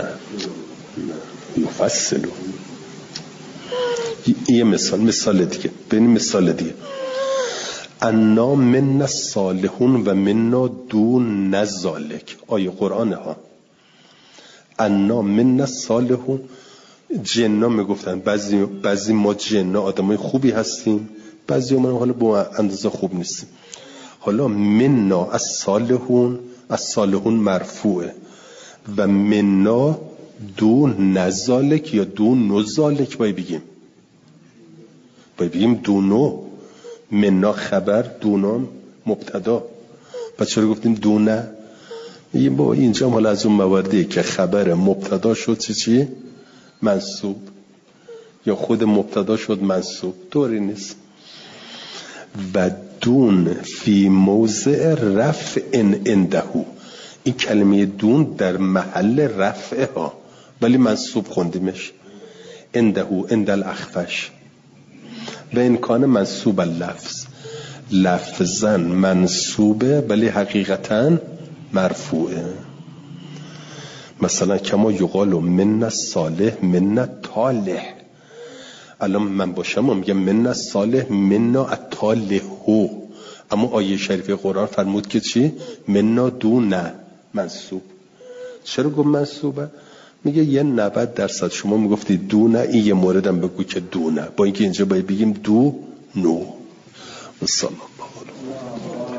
یفصلو. یه مثال دیگه. ببین مثال دیگه. انا من الصالحون و منا دون نذالک. آیه قرآنه ها. انا من الصالحون. جنا میگفتن بعضی ما جنا آدمای خوبی هستیم، بعضی ما حالا با اندازه خوب نیستیم. حالا منا الصالحون مرفوعه و منا دون نذالک یا دون نذالک باید بگیم دونو. منا خبر، دونم مبتدا. پس چرا گفتیم دونه؟ با اینجا حالا از اون مواردی که خبر مبتدا شد چی؟ منصوب، یا خود مبتدا شد منصوب. طوری نیست. و دون فی موضع رفع اندهو. این کلمه دون در محل رفعه ها ولی منصوب خوندیمش. اندهو اند الاخفش. و این کان منصوب اللفظ، لفظا منصوبه ولی حقیقتا مرفوعه. مثلا کما یقال من الصالح من الطالح. الان من باشم میگم من الصالح من الطالح. اما آیه شریفه قرآن فرمود که چی؟ من دون منصوب. چرا گفت منصوبه؟ میگه یه 90% شما میگفتی دونه، این یه موردم بگو که دونه، با اینکه اینجا باید بگیم دو نو. و صلی الله علیه و